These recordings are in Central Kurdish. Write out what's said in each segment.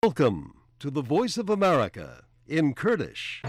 Welcome to the Voice of America in Kurdish.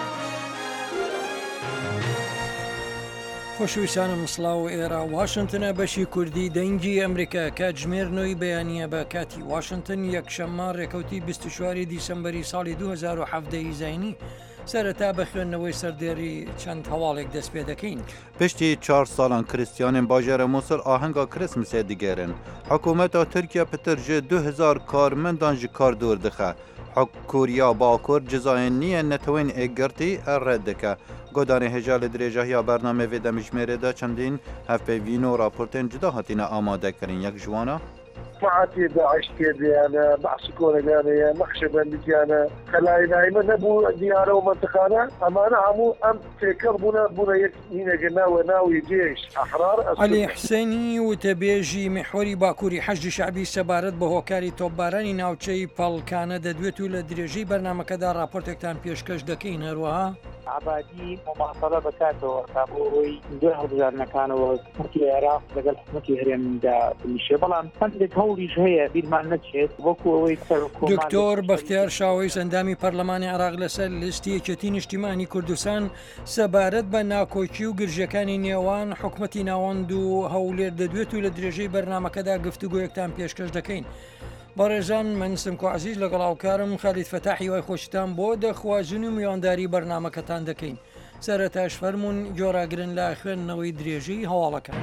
خۆشەویستانم سڵاو ئێرە واشنگتنە بەشی کوردی دەنگی ئەمریکا کاتژمێرنەوەی بەیانیە بە کاتی واشنگتن یەکشەممە ڕێکەوتی 24 دیسەمبەری ساڵی 2017 زاینی سەرەتا بە خوێندنەوەی سەردێری چەند هەواڵێک دەست پێ دەکەین. پشتی 4 ساڵان کریستیانên bajêra Mosul ahenga Krismsê digerin. Hikûmeta Tirkiye pitir ji 2000 karmendan ji kar dûr dixe. Kuriya Bakur cezayên niye netewên êgirtî red dike. Godanê hêja li dirêjehiya bername vê demijmêrê de çendîn hevpêvîn û raportên cuda hatîne amadekirin. Yek ji wan e معاتي داعش ديانا معسكونة ديانا مخشبا ديانا خلاي نايمة نبو ديارة ومنطقانا أما أنا عمو أم تكر بنا يكينا جناوة ناوي جيش أحرار علي حسيني وتبيجي محوري باكوري حشد شعبي سبارت بهوكاري توباراني ناوچەی پەڵکانە دەدوێت و لە درێژەی بەرنامەکەدا راپۆرتێکتان پێشکەش دەکەین هەروەها عبادی مماثلة بكاته تابوي دور هالبزارنكانوا حكي العراق لقل حكمتي هريم دا المشي بلان فندك هوليش هي بيد ما نتشت وكو دکتۆر بەختیار شاوەی سەندامی پەرلەمانی عراق لەسەر لیستی یەکێتی نیشتیمانی کوردستان سەبارەت بە ناکۆکی و گرژەکانی نێوان حکومەتی ناوەند و هەولێر دەدوێت و لە درێژەی بەرنامەکەدا گفتوگۆیەکتان پێشکەش دەکەین. بەڕێژان من سمکۆ عزیز لەگەڵ هاوکارم خالید فەتاحی وای خۆشتان بۆ دەخوازن و میوانداری بەرنامەکەتان دەکەین. سەرەتاش فەرمونون گۆڕاگرن لە خوێندنەوەی درێژەی هەواڵەکان.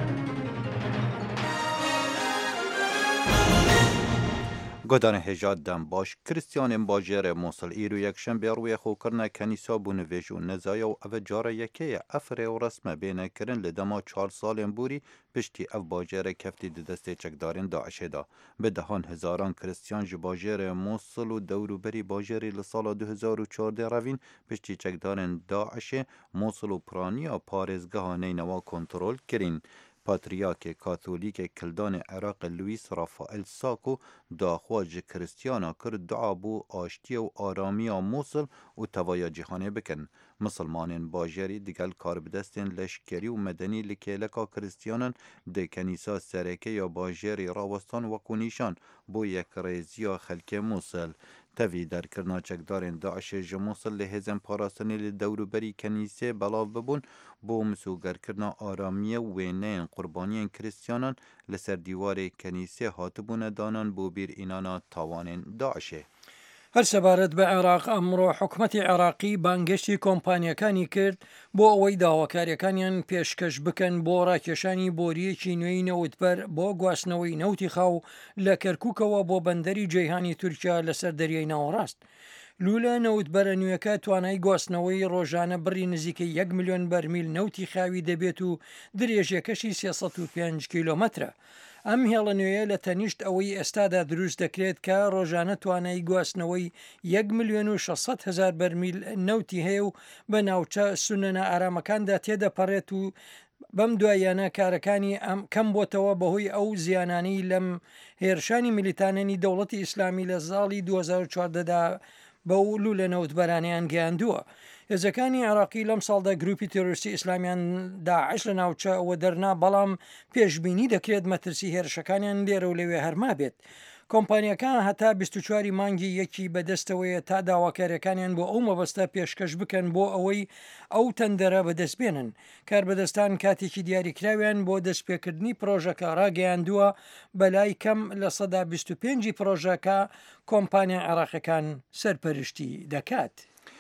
Godanê hêja dembaş Kristyanên bajêrê Mosul îro yekşembe rûyê xwekirina kenîsa bûnivêj û nezaya û ev cara yekê ye efrê û resme bênekirin li dema 4 salên borî piştî ev bajêrek keftî di destê çekdarên Daişê da. Bi dehan hezaran Kristyan ji bajêrê Mosul û dewrûberî bajêrê li sala 2014 revîn piştî çekdarên Daişê Mosul û piraniya parêzgeha neynewa kontrol kirin. Patriyakê Katolîkê Kildanê Iraqê Luis Rafael Sako daxwaz ji Kristiyana kir dua bû aştiya û aramiya Mosul û tevaya cîhanê bikin. Misilmanên bajêrî digel karbidestên leşkerî û medenî li kêleka Kristiyanan di kenîsa sereke ya bajêrê rawestan wekû nîşan bû yekrêziya xelkê Mosul. Tevî derkirina çekdarên Daişê ji Mosul li hêzên parastinê li dewrûberî kenîsê belav bibûn بۆ مسوگەرکردنا ئارامiyê wêneyên qurbaniyên Kristyanan li ser dîwarê kenîsê hatibûne danan bۆ bîrînana tawanên Daişê. هەر سەبارەت بە عێراق ئەمڕۆ حکوومەتی عێراقی بانگشتی کۆمپانیەکانی کرد بۆ ئەوەی داواکاریەکانیان پێشکەش بکەن بۆ ڕاکێشانی بۆریەکی نوێی نەوتبەر بۆ گواستنەوەی نەوتی خاو لە کەرکووکەوە بۆ بەندەری جەیهانی تورکیا لەسەر دەریای ناوەڕاست. لولە نەوتبەرە نوێەکە توانای گواستنەوەی ڕۆژانە بڕی نزیکە 1 ملیۆن بەرمیل نەوتی خاوی دەبێت و درێژەکەشی 305 کیلۆمەترە. ئەم هێڵە نوێیە لە تەنیشت ئەوەی ئێستادا دروست دەکرێت کە ڕۆژانە توانای گواستنەوەی 1 ملیۆن و 600 هزار بەرمیل نەوتی هەیە و بە ناوچە سونەنە ئارامەکاندا تێدەپەڕێت و بەم دوایانە کارەکانی ئەم کەم بۆتەوە بەهۆی ئەو زیانانەی لەم هێرشانی میلیتانێنی دەوڵەتی ئیسلامی لە ساڵی 2014دا بەو لولە نەوتبەرانیان گەیاندووە. هێزەکانی عێراقی لەم ساڵدا گروپی تێرۆریستی ئیسلامیان داعش لە ناوچە ئەوە دەرنا بەڵام پێشبینی دەکرێت مەترسی هێرشەکانیان لێرە و لەوێ هەرما بێت. کۆمپانیەکان هەتا 24 مانگی یەکی بەدەستەوەیە تا داواکاریەکانیان بۆ ئەو مەبەستە پێشکەش بکەن بۆ ئەوەی ئەو تەندەرە بەدەستبێنن. کاربەدەستان کاتێکی دیاریکراویان بۆ دەستپێکردنی پرۆژەکە ڕاگەیاندووە بەلای کەم لە سەدا 25 پرۆژەکە کۆمپانیا عێراقیەکان سەرپەرشتی دەکات.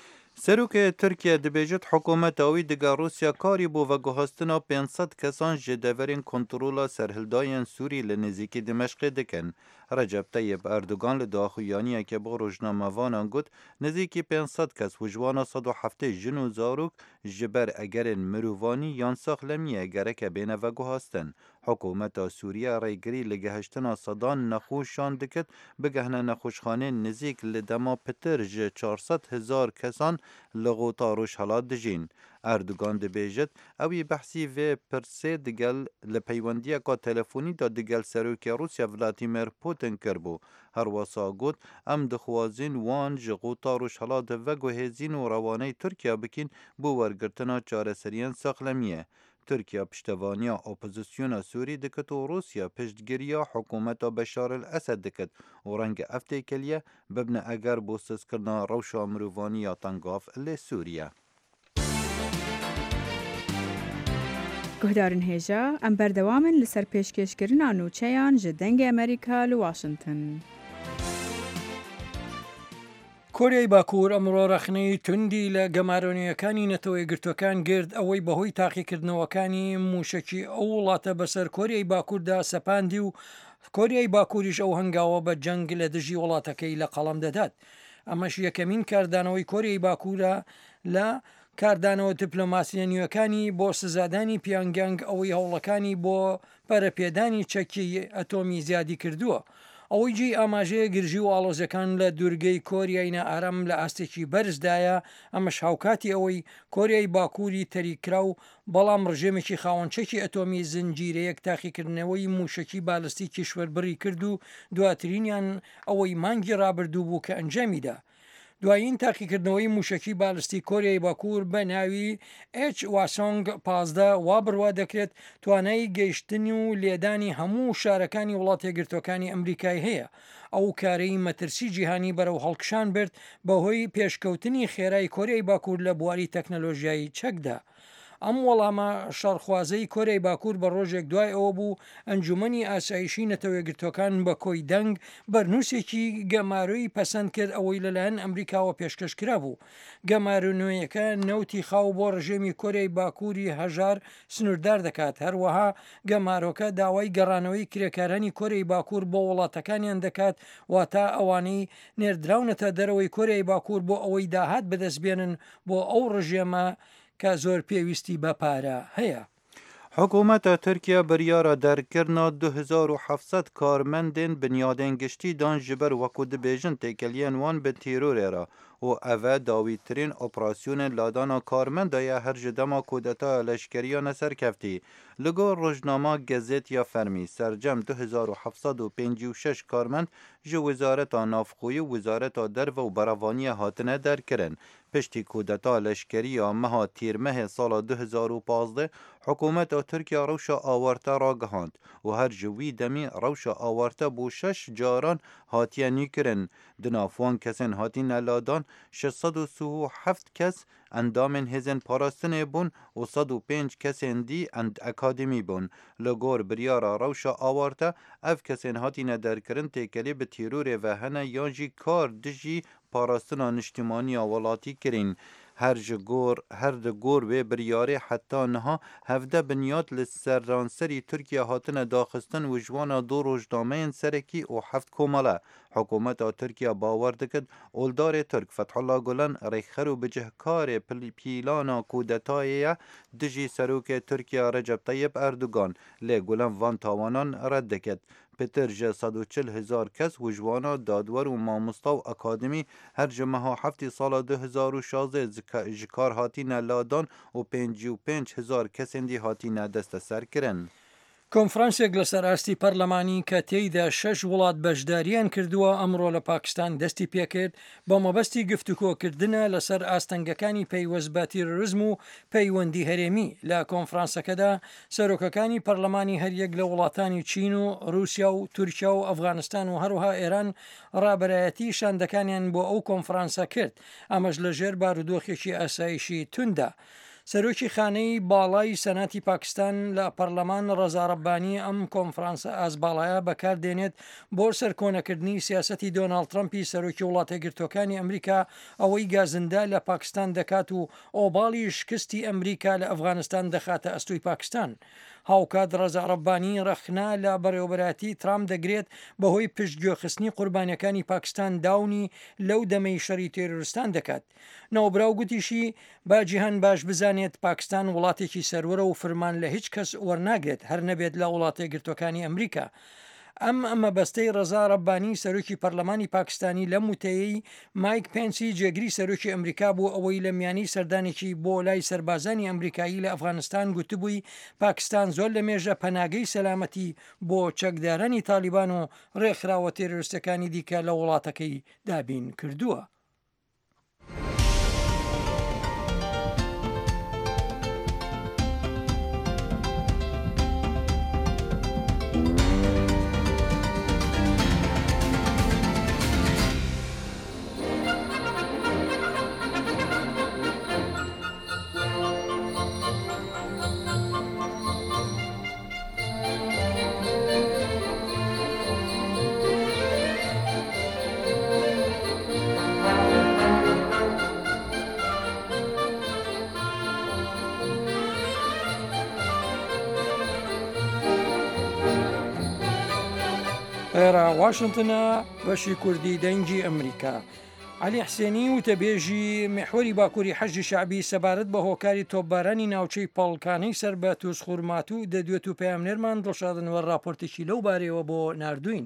Serokê Tirkiye dibêjit hikûmeta wî diga Rûsya karî bû veguhastina 500 kesan ji deverên kontrola serhildayên Sûrî li nêzîkî Dimeşqê dikin. Recep Tayyip Erdogan li daxuyaniyekê bo rojnamevanan got nêzîkî 500 kes wijwana 170 jin û zarok ji ber egerên mirovanî yan saxlemiyê gereke bêne veguhastin. Hikûmeta Sûriya rêgirî li gihiştina sedan nexweşan dikit bigihne nexweşxaneyên nêzik li dema pitir ji 400 hezar kesan li gota Rojhilat dijîn. Erdogan dibêjit ew behsî vê pirsê digel li peywendiyeka telefonî da digel Serokê Rûsya Vladimir Putin kirbû. Her wesa got em dixwazin wan ji gota Rojhilat veguhêzîn û rewaneyê Tirkiye bikin bû wergirtina çareseriyên saxlemiyê. ترکیه پشتوانیا اپوزیسیونا سوری دکت و روسیا پشتگیریا حکومت بشار الاسد دکت و رنگ افته کلیه ببنه اگر بوسس کرنا روشا مروفانی یا تنگاف لی سوریه. گهدارن هێژا ئەم بەردەوامن لەسەر پێشکەشکردنا نوچەیان ji dengê ئەمریکا li Washington. کۆریای باکوور ئەمڕۆ ڕەخنەی توندی لە گەمارۆنیەکانی نەتەوەی گرتوەکان گرت ئەوەی بەهۆی تاقیکردنەوەکانی موشکی ئەو وڵاتە بەسەر کۆریای باکووردا سەپاندی و کۆریای باکووریش ئەو هەنگاوە بە جەنگ لە دژی وڵاتەکەی لە قەڵەم دەدات. ئەمەش یەکەمین کاردانەوەی کۆریای باکوورە لە کاردانەوە دیپلۆماسیەنیەکانی بۆ سزادانی پیانگیانگ ئەوەی هەوڵەکانی بۆ پەرەپێدانی چەکی ئەتۆمی زیادی کردووە. ئەوەی جێی ئاماژەیە گرژی و ئاڵۆزەکان لە دوورگەی کۆریای نائارام لە ئاستێکی بەرزدایە. ئەمەش هاوکاتی ئەوەی کۆریای باکووری تەریکرا و بەڵام ڕژێمێکی خاوەنچەکی ئەتۆمی زنجیرەیەک تاقیکردنەوەی موشکی بالستی کیشوەربڕی کرد و دواترینیان ئەوەی مانگی ڕابردوو بوو کە ئەنجامیدا. دوایین تاقیکردنەوەی موشکی بالستی کۆریای باکوور بە ناوی واسۆنگ 15 وا بڕوا دەکرێت توانای گەیشتنی و لێدانی هەموو شارەکانی وڵات یەکگرتوەکانی ئەمریکای هەیە. ئەو کارەی مەترسی جیهانی بەرەو هەڵکشان برد بەهۆی پێشکەوتنی خێرای کۆریای باکوور لە بواری تەکنەلۆژیایی چەکدا. ئەم وەڵامە شەڕخوازەی کۆریای باکوور بە ڕۆژێک دوای ئەوە بوو ئەنجومەنی ئاسایشی نەتەوەیەگرتوەکان بە کۆی دەنگ بەرنووسێکی گەمارۆی پەسەند کرد ئەوەی لەلایەن ئەمریکاوە پێشکەشکرا بوو. گەمارونوەیەکە نەوتی خاو بۆ ڕژێمی کۆریای باکووری هەژار سنووردار دەکات. هەروەها گەمارۆکە داوای گەڕانەوەی کرێکارانی کۆریای باکوور بۆ وڵاتەکانیان دەکات واتە ئەوانەی نێردراونەتە دەرەوەی کۆریای باکوور بۆ ئەوەی داهات بەدەستبێنن بۆ ئەو ڕژێمە کە زۆر پێویستی بە پارە هەیە. حکوومەتە تورکیا بریارە دەرکردنا 2700 کارمەندên بنیادên گشتî dan ji ber wekû dibêjin têkeliyên wan bi tîrorê re û ev e dawîtirîn operasyonên ladana karmenda ye her ji dema kûdetaya leşkeriya neserkeftî. Li gor rojnama Gezetiya Fermî sercem 2756 karmend ji Wizareta Navxwî û Wizareta Derve û Berevaniyê hatine derkirin. Piştî kûdeta leşkeriya meha tîrmehê sala 2015 حکومت ترکیه روشا آورته را گهاند و هر جوی دمی روشا آورته بو 6 جاران هاتیه نیکرن. دنافوان کسین هاتی نلادان 637 کس اندامن هزن پاراستن بون و 105 کسین دی اند اکادمی بون. لگور بریارا روشا آورته اف کسین هاتی ندرکرن تیکلی به تیرور و هنه یانجی کار دجی پاراستنا نشتیمانی ولاتی کرین. هر دگور و بریاره حتی نها هفده بنیاد لسرانسری ترکیه هاتن داخستن و جوانا دو روزنامه سرکی و 7 کماله. حکومت ترکیه باور دکد اولدار ترک فتح الله گلن ریخر و بجهکار پیلانا کودتای دجی سروک ترکیه رجب طیب اردوگان لی گلن وان تاوانان رد دکد. پتر جه 140,000 کس و جوانا دادور و ماموستا و اکادمی هر جمعه هفتی سال 2016 جکار هاتی نلادان و 55,000 کسندی هاتی ندست سر کرن. کۆنفرانسێک لەسەر ئاستی پەرلەمانی کە تێیدا 6 وڵات بەشداریان کردووە ئەمڕۆ لە پاکستان دەستی پێکرد بە مەبەستی گفتوگۆکردنە لەسەر ئاستەنگەکانی پەیوەست بە تیرۆریزم و پەیوەندی هەرێمی. لە کۆنفرانسەکەدا سەرۆکەکانی پەرلەمانی هەریەک لە وڵاتانی چین و رووسیا و تورکیا و ئەفغانستان و هەروها ئێران ڕابەرایەتی شاندەکانیان بۆ ئەو کۆنفرانسە کرد. ئەمەش لەژێر بارودۆخێکی ئاسایشی توندا. سەرۆکی خانەی باڵای سەناتی پاکستان لە پەرلەمان ڕەزا ڕەبانی ئەم کۆنفرانسە ئازباڵایە بەکاردێنێت بۆ سەرکۆنەکردنی سیاسەتی دۆناڵد ترەمپی سەرۆکی وڵاتە یەکگرتوەکانی ئەمریکا ئەوەی گازندا لە پاکستان دەکات و ئۆباڵی شکستی ئەمریکا لە ئەفغانستان دەخاتە ئەستوی پاکستان. هاوکات ڕەزا ڕەبانی ڕەخنا لە بەڕێوەبەراتی ترامپ دەگرێت بەهۆی پشتگوێخستنی قوربانیەکانی پاکستان داونی لەو دەمەی شەڕی تێرۆریستان دەکات. ناوبراو گوتیشی با جیهان باش بزانێت پاکستان وڵاتێکی سەروەرە و فرمان لە هیچ کەس وەرناگرێت هەر نەبێت لە وڵاتە یەکگرتوەکانی ئەمریکا. ئەمە بەستەی ڕەزا ڕەبانی سەرۆکی پەرلەمانی پاکستانی لە موتەیەی مایک پێنسی جێگری سەرۆکی ئەمریکا بوو ئەوەی لە میانی سەردانێکی بۆ لای سەربازانی ئەمریکایی لە ئەفغانستان گوتبووی پاکستان زۆر لە مێژە پەناگەی سەلامەتی بۆ چەکدارانی تالیبان و ڕێکخراوە تێرۆریستەکانی دیکە لە وڵاتەکەی دابین کردووە. لێرە واشنگتنە بەشی کوردی دەنگی ئەمریکا. علی حسێنی وتەبێژی محوەری باکووری حەجی شعبی سەبارەت بە هۆکاری تۆپبارانی ناوچەی پاڵکانەی سەر بە تووسخورمات و دەدوێت و پەیامنێرمان دڵشادنەوە راپۆرتێکی لەو بارەوە بۆ ناردوین.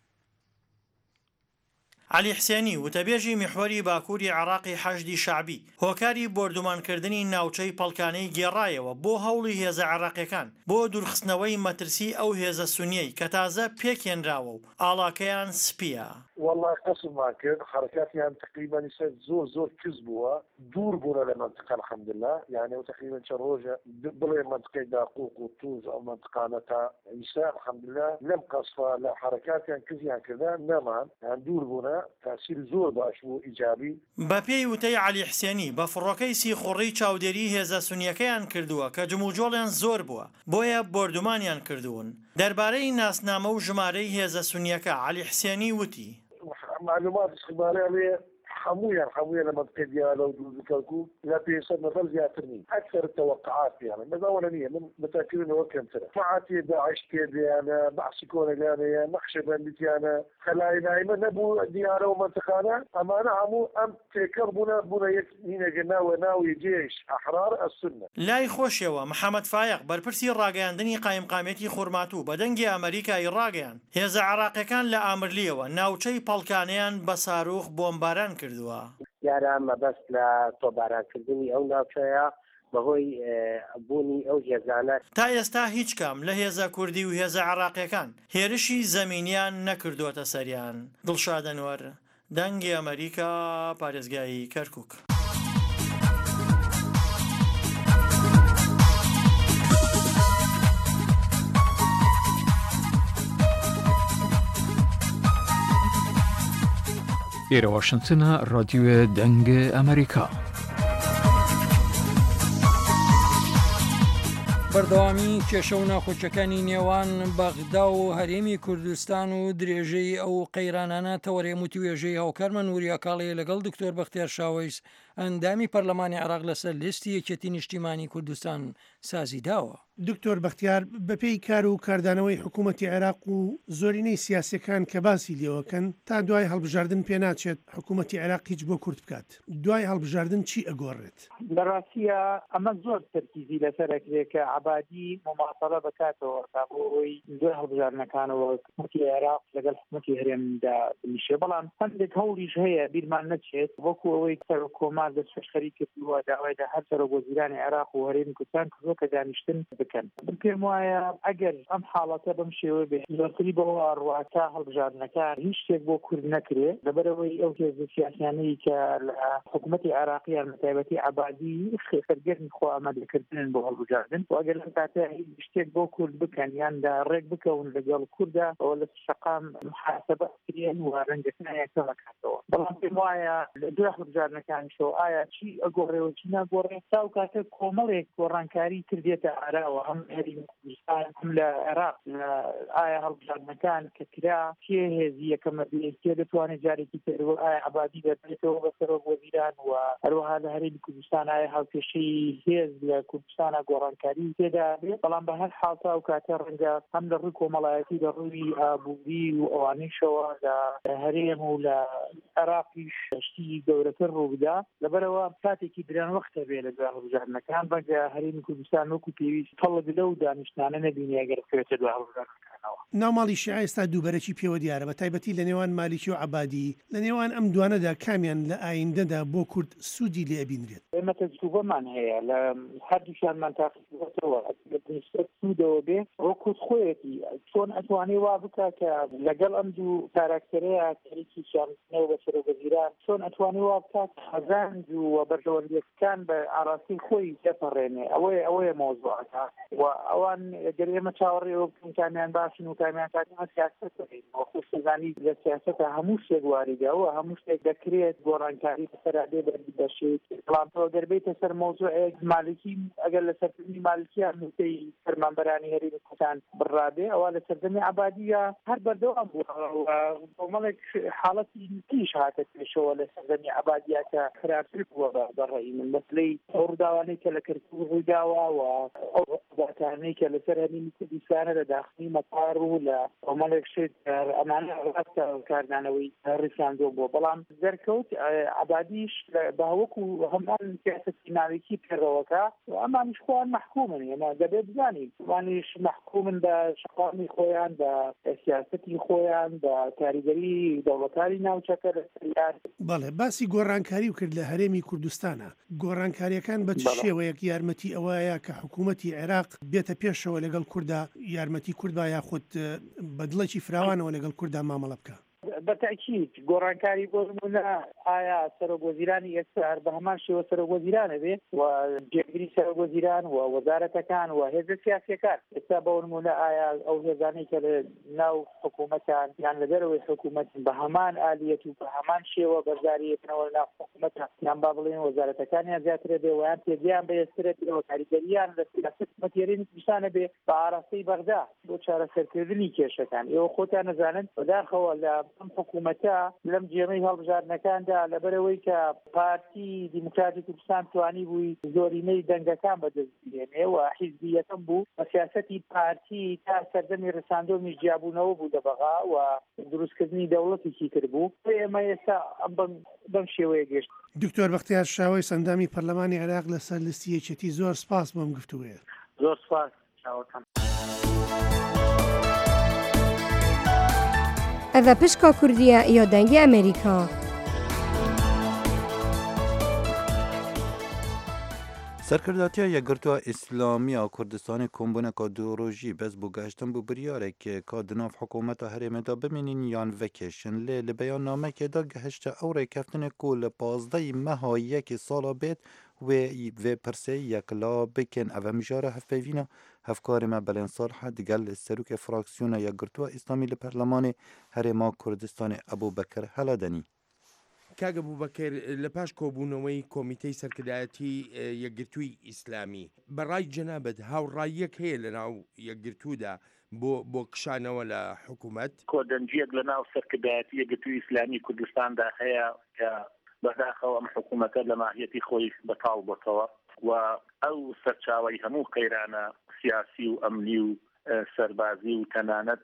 علی حسێنی وتەبێژی میحوەری باکووری عێراقی حەشدی شعبی هۆکاری بردومانکردنی ناوچەی پەڵکانەی گێڕایەوە بۆ هەوڵی هێزە عێراقیەکان بۆ دوورخستنەوەی مەترسی ئەو هێزە سونیەی کە تازە پێکێنراوە و ئاڵاکەیان سپیە. والله قسممان کرد حركاتيان تقريبا يصير زور كز بوا دور بونا لمنطقة الحمد لله يعني وتقريبا شروجة بلي منطقة داقوق وطوز أو منطقة نتا يساء الحمد لله لم قصفة لا حركاتيان كزيان كذا نمان يعني دور بونا تأثير زور باشبو إيجابي. بەپێی وتەی علی حسێنی بە فڕۆکەی سیخوڕی چاودێری هێزە سونیەکەیان کردووە کە جموجۆڵیان زۆر بووە بۆیە بردومانیان کردوون. دەربارەی ناسنامە و ژمارەی هێزە سونیەکە علی حسێنی وتی معلومات استخبارية عليه حمويا لمنطقة ديالو ودوزكالكو لا بيصير مثل زياترني أكثر التوقعات يعني ماذا أولانية من متأكدين أنه كم سنة معاتي داعش كيدي أنا بعسكون أنا مخشبا بتي أنا خلاي نايمة نبو ديارة ومنطقانا أما أنا عمو أم تكر بنا يكنين جناوي ناوي جيش أحرار السنة لای خۆشیەوە محەممەد فایق بەرپرسی ڕاگەاندنی قایمقامێتی خورماتوو بە دەنگی ئەمریکای ڕاگەیان هێزە عێراقیەکان لە ئامرلیەوە ناوچەی پەڵکانیان بە ساروخ بۆمباران کردووە. یارە مەبەست لە تۆبارانکردنی ئەو ناوچەیە بەهۆی بوونی ئەو هێزانە تا ئێستا هیچ کام لە هێزە کوردی و هێزە عێراقیەکان هێرشی زەمینیان نەکردووەتە سەریان. دڵشاد ئەنوەر دەنگی ئەمریکا پارێزگای کەرکووک. ئێرە واشنگتنە ڕادیۆ دەنگە ئەمریکا. بەردەوامی کێشە و ناخۆچەکانی نێوان بەغدا و هەرێمی کوردستان و درێژەی ئەو قەیرانانە تەوەرێم و توێژەی هاوکارمە نوریا کاڵەیە لەگەڵ دکتۆر بەختیار شاوەیس ئەندامی پەرلەمانی عێراق لەسەر لیستی یەکێتی نیشتیمانی کوردستان سازی داوە. دکتۆر بەختیار بەپێی کار و کاردانەوەی حکوومەتی عێراق و زۆرینەی سیاسەکان کە باسی لێوەکەن تا دوای هەڵبژاردن پێناچێت حکوومەتی عێراق هیچ بۆ کورت بکات. دوای هەڵبژاردن چی ئەگۆڕێت؟ بەڕاستیە ئەمە زۆر تەرکیزی لەسەرەکرێت کە عەبادی مماثلە بکاتەوە تا بۆی دوای هەڵبژاردنەکانەوە حکوومەتی عێراق لەگەڵ حکوومەتی هەرێمدا بنیشێ بەڵام هەندێک هەوڵیش هەیە بیرمان نەچێت وەکو ئەوەی سەر کۆمار دەست خەریک کردووە داوایدا هەر سەرۆک وەزیرانی عێراق و هەرێمی کوردستان کردووە کە دانیشتن بکەن. پێم وایە ئەگەر ئەم حاڵەتە بەم شێوە بێ زۆرتری بەوە ڕواتا هەڵبژاردنەکان هیچ شتێک بۆ کورد نەکرێت لەبەرەوەی ئەو هێزە سیاسیانەی کە لە حکوومەتی عێراقیان بەتایبەتی عەبادی خێرگەرنی خۆ ئامادەکردن بۆ هەڵبژاردن و ئەگەر لەم کاتە هیچ شتێک بۆ کورد بکەن یاندا ڕێک بکەون لەگەڵ کووردا ئەوە لە شەقام محاسەبە کرێن و ڕەنگەکانیان کەمەکاتەوە. بەڵام پێم وایە دوای هەڵبژاردنەکانیشەوە ئایا چی ئەگۆڕێەوە چی ناگۆڕێت تا و کاتە کۆمەڵێک گۆڕانکاری کردێتە ئاراوە هەم کوردستان لە عێراق ئایا هەڵبژاردنەکان کە کرا کێ هێزی یەکەمە کێ دەتوانێت جارێکی ترەوە ئایا عەبادی دەبێتەوە بە سەرۆک وەزیران و هەروەها لە هەرێمی کوردستان ئایا هاوکێشەی هێز لە کوردستانە گۆڕانکاری تێدا بێت. بەڵام بە هەر حاڵ تا و کاتە ڕەنگە هەم لە ڕووی کۆمەڵایەتی لە ڕووی ئابووری و ئەوانەیشەوە لە هەرێم و لە عێراقیش شتی گەورەتر ڕوو بدا لەبەرەوە کاتێکی درێن وەختە بێ لە دوای هەڵبژاردنەکان بەگە هەرێمی کوردستان وەکو پێویست تەڵک لەو دانیشتانە نەبینی ئەگەر بکرێتە دوای هەڵبژاردنەکانەوە. ناوماڵی شیعە ئێستا دووبەرەکی پێوە دیارە بە تایبەتی لە نێوان مالیکی و عەبادی لە نێوان ئەم دوانەدا کامیان لە ئایندەدا بۆ کورد سوودی لێ بینرێت؟ ئێمە تەجروبەمان هەیە لە هەردووشیانمان تاقیکردەوە سوودەوە بێ وەکو خۆیەتی چۆن ئەتوانێ وا بکە کە لەگەڵ ئەم دوو کاراکتەرەیە کەریکی شانەوە بە سەرۆک وەزیران چۆن ئەتوانێ وا بکات حەزاند و بەردەوەندیەکان بە ئاراستی خۆی تێپەڕێنێ ئەوەیە مۆزوعەکە و ئەوان گەر ئێمە چاوەڕێەوە بکەین کامیان باشن و کامیان کاتیمە سیاست بکەین وەکو سەزانی لە سیاسەتە هەموو شتێک واریدەوە هەموو شتێک دەکرێت گۆڕانکاری بەسەرادێ بەشێت بەڵام دەربێتە سەر مۆزوعێک مالیکی ئەگەر لە سەردەمی مالیکیان نوتەی فەرمانبەرانی هەرێمی کوردستان بڕابێ ئەوە لە سەردەمی عەبادیە هەر بەردەوام بووە کۆمەڵێک حاڵەتی تیش هاتە پێشەوە لە سەردەمی عەبادیە کە خراپتر بووە بەڕێی من مەسلەی ڕووداوانەی کە لە کەرکووک ڕوویداوە و ئەو واتانەی کە لەسەر هەرێمی کوردستانە لە داخلی مەتاڵ کار و لە کۆمەڵێک شت ئەمانە ڕاستە کاردانەوەی ڕیساندۆ بۆ بەڵام دەرکەوت عەبادیش باوەکو هەمان سیاسەتی ناوێکی پێڕەوەکە ئەمانیش خۆیان محکومن ئێمە دەبێت بزانین ئەمانیش محکومن بە شەقامی خۆیان بە سیاسەتی خۆیان بە کاریگەری دەوڵەتاری ناوچەکە لەسەریان. بەڵێ باسی گۆڕانکاری و کرد لە هەرێمی کوردستانە. گۆڕانکاریەکان بە چ شێوەیەک یارمەتی ئەوەیە کە حکوومەتی عێراق بێتە پێشەوە لەگەڵ کووردا یارمەتی کورد با یاخود بەدڵێکی فراوانەوە لەگەڵ کووردا مامەڵە بکە؟ بەتاکید گۆڕانکاری بۆ نمونە ئایا سەرۆکوەزیرانی ئێستا بە هەمان شێوە سەرۆکوەزیرانە بێت و جێگیری سەرۆکوەزیران و وەزارەتەکان و هێزە سیاسیەکان ئێستا بە نمونە ئایا ئەو هێزانەی کە لە ناو حکوومەتان یان لە دەرەوەی حکوومەتن بە هەمان ئالیەت و بە هەمان شێوە بەرزاریەکەنەوە ناو حکوومەتە یان با بڵێن وەزارەتەکانیان زیاترە بێ ویان پێگەیان بەهێزترێت و کاریگەریان لە سیاست حکوومەتیێرانی کوردستانە بێ بە ئاراستەی بەغدا بۆ چارەسەرکردنی کێشەکان. ئێوە خۆتان نەزانن بەداخەوە لە حکوومەتە لەم جێمەی هەڵبژاردنەکاندا لەبەرەوەی کە پارتی دیموکراتی کوردستان توانی بووی زۆرینەی دەنگەکان بەدەست بهێنێ و حیزبیەکەم بوو بە سیاسەتی پارتی تا سەردەمی ڕساندۆمی جیابوونەوە بوو دەبغا و دروستکردنی دەوڵەتێکی کرد بوو. ئێمە ئێستا بەم شێوەیە گەشت. دکتۆر بەختیار شاوەی سەندامی پەرلەمانی عێراق لەسەر لیستی یەکێتی زۆر سپاس بۆم گفتووەیە. زۆر سپاس چاوەکەم. ئەڤە پشکا کوردیە یا دەنگی ئەمریکا. سەرکرداتیە یەکگرتووە ئیسلامیە کوردستانی کۆمبوونەکە دوڕۆژی بەس بوو گەشتن بوو بریارێکی کا دناف حکوومەتە هەرێمەدا بمێنین یان vekêşin lê li beyannamekê de gihişte ew rêkeftinê ku li 15 meha yekê sala bêt wê pirsê yekla bikin ev mijara hevpeyvîna hevkarê me Belên Salih digel serokê fraksiyona yekgirtuwa îslamî li Perlemanê Herêma Kurdistanê Ebûbekir Heladenî. کاگە بووبەکر لە پاش کۆبوونەوەی کۆمیتەی سەرکردایەتی یەکگرتووی ئیسلامی بەڕای جەنابەت هاوڕاییەک هەیە لە ناو یەکگرتوودا بۆ کشانەوە لە حکوومەت؟ کۆدەنجیەک لە ناو سەرکردایەتی یەکگرتووی ئیسلامی کوردستاندا هەیە کە بەداخەوە ئەم حکوومەتە لە ماهیەتی خۆی بەتاڵ بۆتەوە و ئەو سەرچاوەی هەموو قەیرانە سیاسی و ئەمنی و سەربازی و تەنانەت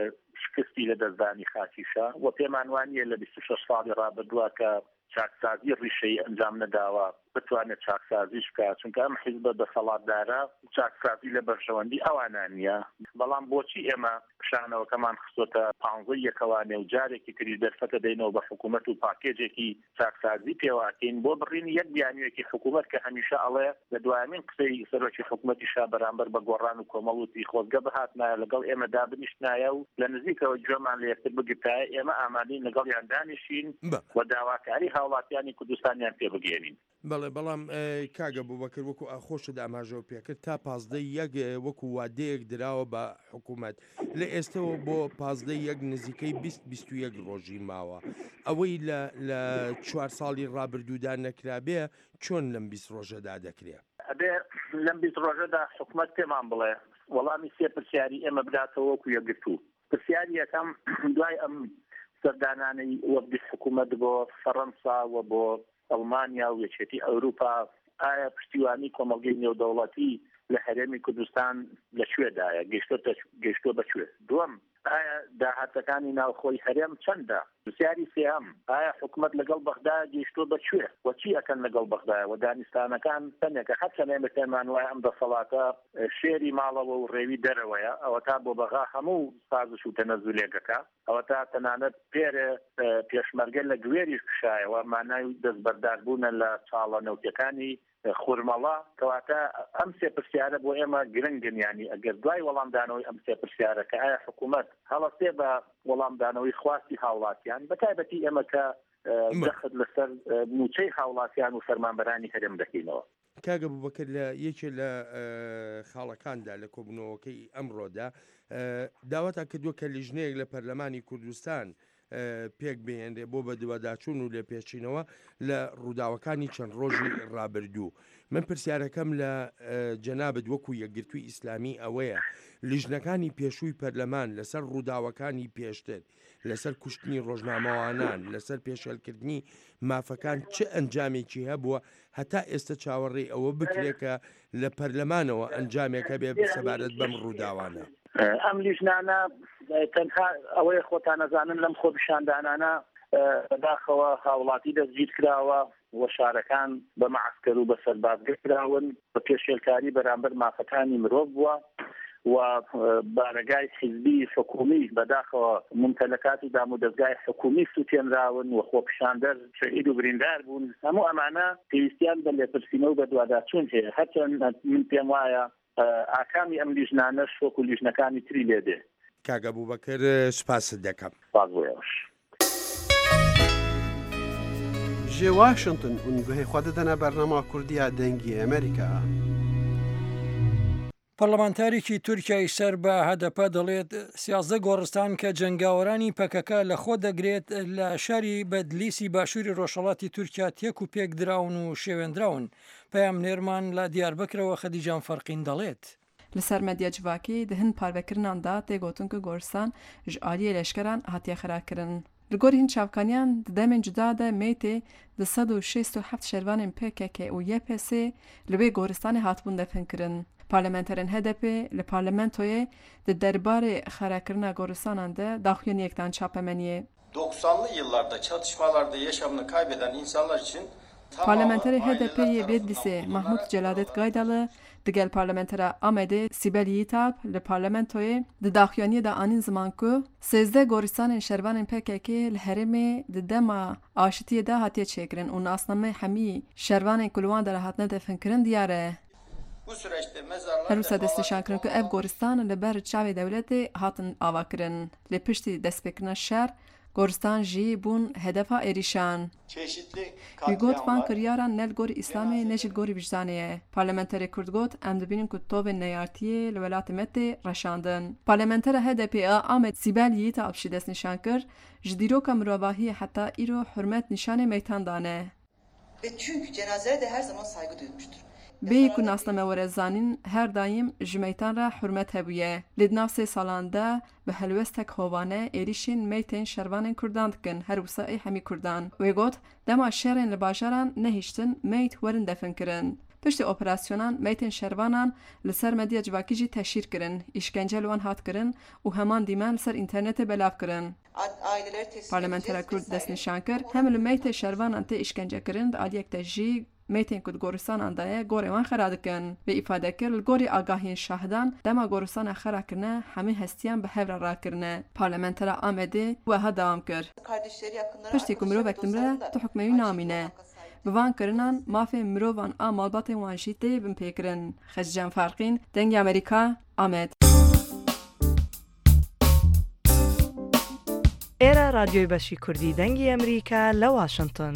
شکستی لە دەستدانی خاکیشە و پێمان وانیە لە 26 ساڵی ڕابردووە کە چاکسازی ڕیشەی ئەنجام نەداوە بتوانێت چاکسازیش بکات چونکە ئەم حیزبە دەسەڵاتدارە چاکسازی لە بەرژەوەندی ئەوانان نییە. بەڵام بۆچی ئێمە پیشانەوەکەمان خستۆتە 15 یەکەوانێ و جارێکی تری دەرفەتە دەینەوە بە حکوومەت و پاکێجێکی چاکسازی پێواکەین بۆ بڕینی یەک بیانوێکی حکوومەت کە هەمیشە ئەڵێ لە دوایمین قسەی سەرۆکی حکوومەتی شا بەرامبەر بە گۆڕان و کۆمەڵوتی خۆزگە بهاتنایە لەگەڵ ئێمەدا بنیشتنایە و لە نزیکەوە گوێمان لە یەکتر بگرتایە ئێمە ئامادەین لەگەڵیان دانیشین و داواکاری هاوڵاتیانی کوردستانیان پێ بگەێنین. بەڵام کاگە بووبەکر وەکو ئاخۆشت ئاماژەوە پێکرد تا 15 یەک وەکو وادەیەک دراوە بە حکوومەت لە ئێستەوە بۆ 15 یەک نزیکەی 20 ڕۆژی ماوە ئەوەی لە 4 ساڵی ڕابردوودا نەکرابێ چۆن لەم 20 ڕۆژەدا دەکرێت؟ ئەبێ لەم 20 ڕۆژەدا حکوومەت پێمان بڵێ وەڵامی سێ پرسیاری ئێمە بداتەوە وەکو یەکگرتوو. پرسیاری یەکەم دوای ئەم سەردانانەی وەبدی حکوومەت بۆ فەڕەنسا و بۆ ئەڵمانیا و یەکێتی ئەوروپا ئایا پشتیوانی کۆمەڵگەی نێودەوڵەتی لە هەرێمی کوردستان لەکوێدایە گەیشتۆ بەکوێ؟ دووەم ئایا داهاتەکانی ناوخۆی هەرێم چەندە؟ پرسیاری سێهەم ئایا حکوومەت لەگەڵ بەغدا گەیشتۆ بەکوێ و چی ئەکەن لەگەڵ بەغدایە و دانیستانەکان تەنێکە هەرچەندێ پێمان وایە ئەم دەسەڵاتە شێری ماڵەوە و ڕێوی دەرەوەیە ئەوە تا بۆ بەغا هەموو سازش و تەنەزولێگەکە ئەوە تا تەنانەت پێرە پێشمەرگە لە گوێریش کشایەوە مانای دەستبەرداربوونە لە چاڵە نەوتەکانی خورمەڵا کەواتە ئەم سێ پرسیارە بۆ ئێمە گرنگن ینی ئەگەر دوای وەڵامدانەوەی ئەم سێ پرسیارە کە ئایا حکوومەت هەڵەستێ بە وەڵامدانەوەی خواستی هاوڵاتیان بەتایبەتی ئێمە کە دەخت لەسەر موچەی هاوڵاتیان و فەرمانبەرانی هەرێم دەکەینەوە. کاگە بووبەکر لە یەکێ لە خاڵەکاندا لە کۆبوونەوەکەی ئەمڕۆدا داواتا کردووە کە لیژنەیەک لە پەرلەمانی کوردستان پێک بهێنرێ بۆ بەدواداچوون و لێ پێچینەوە لە ڕووداوەکانی چەند ڕۆژی ڕابردوو. من پرسیارەکەم لە جەنابەت وەکو یەکگرتووی ئیسلامی ئەوەیە لیژنەکانی پێشووی پەرلەمان لەسەر ڕووداوەکانی پێشتر لەسەر کوشتنی ڕۆژنامەوانان لەسەر پێشێلکردنی مافەکان چه ئەنجامێکی هەبووە هەتا ئێستا چاوەڕێی ئەوە بکرێکە لە پەرلەمانەوە ئەنجامێکە بێ سەبارەت بەم ڕووداوانە؟ ئەم لیژنانە تەنها ئەوەیە خۆتان نەزانن لەم خۆپیشاندانانە بەداخەوە هاوڵاتی دەستگیر کراوە و شارەکان بە معسکەر و بە سەربازگە کراون بە پێشێلکاری بەرامبەر مافەکانی مرۆڤ بووە و بارگای حیزبی حکومی بەداخەوە ممتلکاتی دام و دەستگای حکومی سوتێنراون و خۆپیشاندەر شەهید و بریندار بوون هەموو ئەمانە پێویستیان بە لێپرسینە و بە دوواداچوون هەیە هەرچەند من پێم وایە ئاکامی ئەم لیژنانەش وەکو لیژنەکانی تری لێ دێ. کاگە بووبەکر سوپاست دەکەم. باز بۆیەوەش. ji Washington û guhê xwe didine bernama Kurdiya dengê Amerîka. پەرلەمانتارێکی تورکیای سەر بە هەدەپە دەڵێت 13 گۆڕستان کە جەنگاوەرانی پەکەکە لە خۆ دەگرێت لە شاری بەدلیسی باشووری ڕۆژهەڵاتی تورکیا تێک و پێک دراون و شێوێنراون. پەیام نێرمان لە دیاربەکرەوە خەدیجان فەرقین دەڵێت. لەسەر مەدیە جڤاکی دهن پارڤەکردناندا تێگوتن کە گۆرستان ji aliyê leşkeran hatiye xirakirin. Li gorî hin çavkaniyan di demên cuda de mêtê di 167 şervanên PKK û YPS li wê goristanê hatibûn defnkirin. Parlamenterên HDP li parlamentoyê di derbarê xerakirina goristanan de daxuyaniyekdan çapemeniye. 90'lı yıllarda çatışmalarda yaşamını kaybeden insanlar için Parlamenterê HDP'yê Bedlisê Mahmut Celadet Gaydalı digel parlamentera Amedê Sibel Yiğitap li parlamentoyê di daxuyaniyê de anîn ziman ku 13 goristanên şervanên PKK li herêmê di dema aşitiyê de hatiye çêkirin û nasname hemî şervanên ku li wan de re hatine defnkirin diyar e. Her wisa destnîşankirin ku ev goristan li ber çavê dewletê hatin avakirin. Lê piştî destpêkirina şer Goristan jî bûn hedefa êrîşan. Wî got van kiryaran ne li gorî Îslamê ne jî li gorî vicdanê ye. Parlamenterê Kurd got em dibînin ku tovên neyartiyê li welatê me tê reşandin. Parlamentera HDP a Amed Sibel Yiğitap jî destnîşan kir ji dîroka mirovahiyê heta îro hürmet nîşanê meytan dane. Çünkü cenazeye de her zaman saygı duymuştur. Bêyî ku nasname were zanîn her daîm ji meytan re hürmet hebûye. Lê di nav sê salan de bi helwestek hovane êrişên meytên şervanên Kurdan dikin her wisa ê hemî Kurdan. Wê got dema şerên li bajaran nehîştin meyt werin defnkirin. Piştî operasyonan meytên şervanan li ser medya civakî jî teşhîr kirin, îşkence li wan hat kirin û heman dîmen li ser înternetê belav kirin. Parlamentera Kurd destnîşan kir hem li meytê şervanan tê îşkence kirin di aliyek de jî meytên ku di goristanan de ye gorê wan xera dikin. Vê îfade kir li gorî agahiyên şahidan dema goristana xera kirine hemî hestiyan bi hev re rakirine. Parlamentera Amedê weha dewam kir. Piştî ku mirovek dimre tu hukmê wî namîne. Bi van kirinan mafên mirovan a malbatên wan jî tê bin pêkirin. Xezcan Farqîn, Dengê Amerîka, Amed. Era Radyoy Beşî Kurdî Dengê Amerîka li Washington.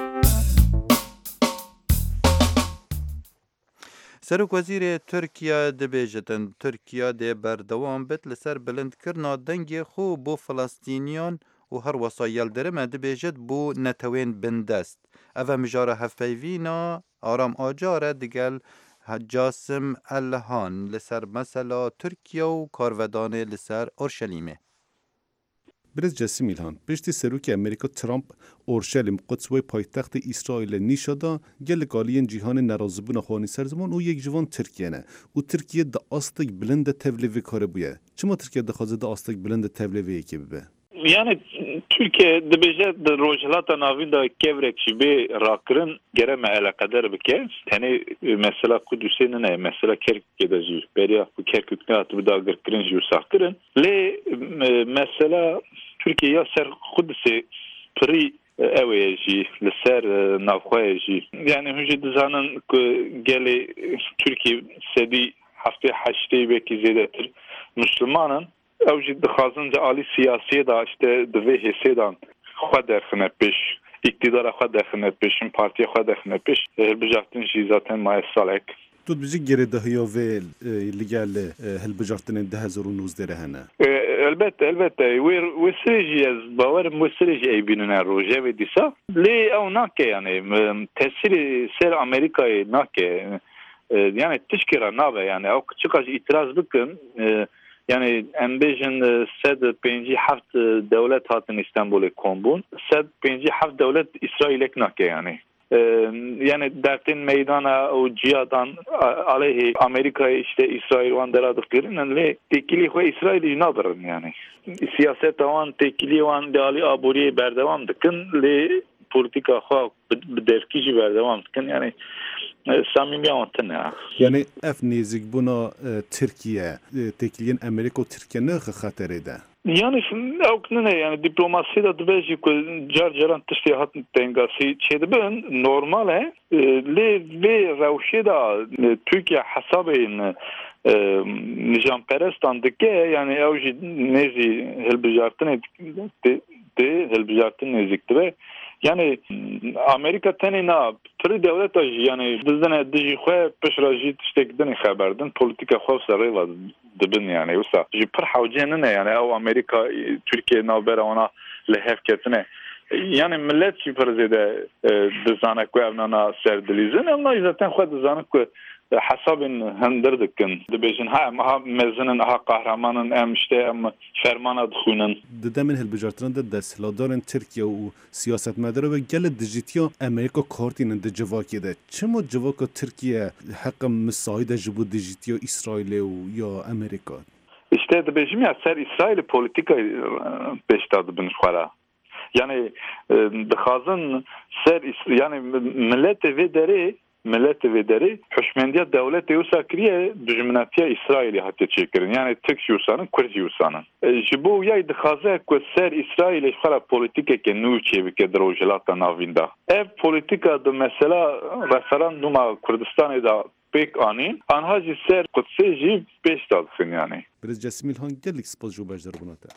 Serokvezîrê Tirkiye dibêjin Tirkiye dê berdewam bit li ser bilindkirina dengê xwe bo Filistîniyan û her wesa yeldirime dibêjit bo netewên bindest. Ev mijara hevpeyvîna Aram Acar digel Casim Elhan li ser mesela Tirkiye û karvedanê li ser Orşelîmê. Birez Casim İlhan, piştî serokê Amerîka Trump Orşelîm Quds wê paytextê İsraîlê nîşa da gelek aliyên cîhanê nerazîbûna xwanî serziman û yek ji wan Tirkiye ne û Tirkiye di astek bilind de tevlê vê karê bûye. Çima Tirkiye dixwaze de astek bilind de tevlê vê yekê bibe? Yani Türkiye dibêje di rojhilata navîn de kevrek jî bê rakirin gere me eleqeder bike. Tenê mesela Kudüsê ne mesela Kerkük'e de jî beriya ku Kerkük ne hatibû dagirkirin jî wisa kirin. Lê mesela Türkiye ya ser Kudüsê pirî ew ê jî li ser navxweyê jî. Yani hûn jî dizanin ku gelê Türkiye sedî heftê heştê wekî zêdetir Müslümanin. Ew jî dixwazin di alî siyasiyê de işte di vê hêsê de xwe derxine pêş, îktidara xwe derxine pêş, partiya xwe derxine pêş. Hilbijartin jî zaten maye salek. Tu dibêjî gerê dahiya vê li gel hilbijartinên 2019 re hene. Elbette wê serê jî ez bawerim wê serê jî eybînine rojevê dîsa. Lê ew nake yani tesîrê ser Amerîkayê nake. Yani tişkira nabe yani ew çika jî îtiraz bikin. Yani em bêjin sed pêncî heft dewlet hatin İstanbulê kombûn. Sed pêncî heft dewlet İsraîlek nake yani. yani dertin meydana o cihadan aleyhi Amerika işte İsrail van deradık girin le tekili ve İsrail nadırın yani siyaset avan tekili van dali aburiye berdevam dıkın le politika xwa devkiji berdevam dıkın yani samimi anlatın ya. Yani ev nezik buna Türkiye tekiliyen Amerika Türkiye ne xatere de. Yani ne yani diplomasi da dibeci ku car tiştê hatin tengasi çedibin normal he lê vê rewşê da Türkiye hesabên nijamperestan dike yani ew jî nêzî hilbijartinê tê hilbijartin nêzik dibe yani Amerika tenê na pirî dewleta jî yani dizine dijî xwe pişra jî tiştek dinê xeberdin politika xwe serêva dibin yani wisa ji pir hewcê ne yani ew Amerika Türkiye navbera ona li hev ketine yani millet jî pir zêde dizane ku ev nana serdilîzin ew zaten xwe dizane ku hesabên hindir dikin dibêjin ha mezinin ha qehremanın em işte em fermana dixwînin Demin hilbijartinan de desthilatdarên Tirkiye û siyasetmedar ve gelek dijîtiya Amerika kartînin di civakê de çima civaka Tirkiye heqa misayî de ji bo dijîtiya İsraîlê û ya Amerika İşte dibêjim ya ser İsraîlê politika pêşta dibin xwara yani dixwazin ser yani milletê vê derê huşmendiya devletê wisa kiriye dijminatiya İsraîlê hatiye çêkirin yani Tirk jî wisanin Kurd jî wisanin ji bo wiyayê dixwaze ku ser İsraîlê xwara polîtikeke nû çêbike di rojhilata navîn de ev polîtika di mesela referanduma Kurdistanê da pêk anîn anha jî ser Qudsê jî pêş dadikin yani Birêz Cesim İlhan gelek spas ji bejdarbûna te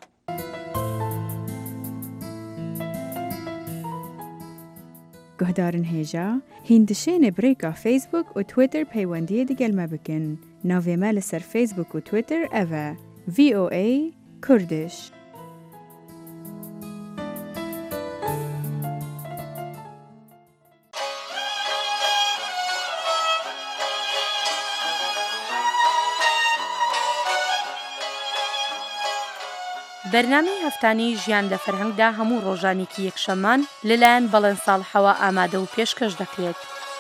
گهدارن هێژا هیندشێنێ برێکا فیسبوک و تویتر پەیوەندیە دیگەلمە بکن ناوێمە لەسەر فیسبوک و تویتر ئەڤە VOA کوردش بەرنامەی هەفتانەی ژیان لە فەرهەنگدا هەموو ڕۆژانێکی یەکشەممان لەلایەن بەڵێن ساڵحەوە ئامادە و پێشکەش دەکرێت.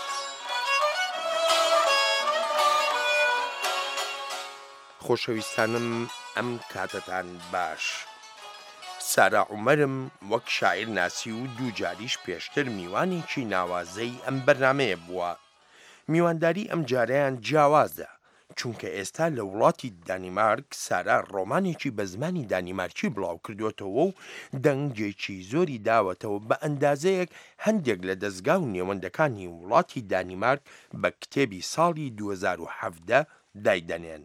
خۆشەویستانم ئەم کاتتان باش. سارا عومەرم وەک شاعیر ناسی و دوو جاریش پێشتر میوانێکی ناوازەی ئەم بەرنامەیە بووە. میوانداری ئەم جارەیان جیاوازە. چونکە ئێستا لە وڵاتی دانیمارک سارا ڕۆمانێکی بە زمانی دانیمارکی بڵاو کردوێتەوە و دەنگێکی زۆری داوەتەوە بە ئەندازەیەک هەندێک لە دەستگا و نێوەندەکانی وڵاتی دانیمارک بە کتێبی ساڵی 2017 دایدەنێن.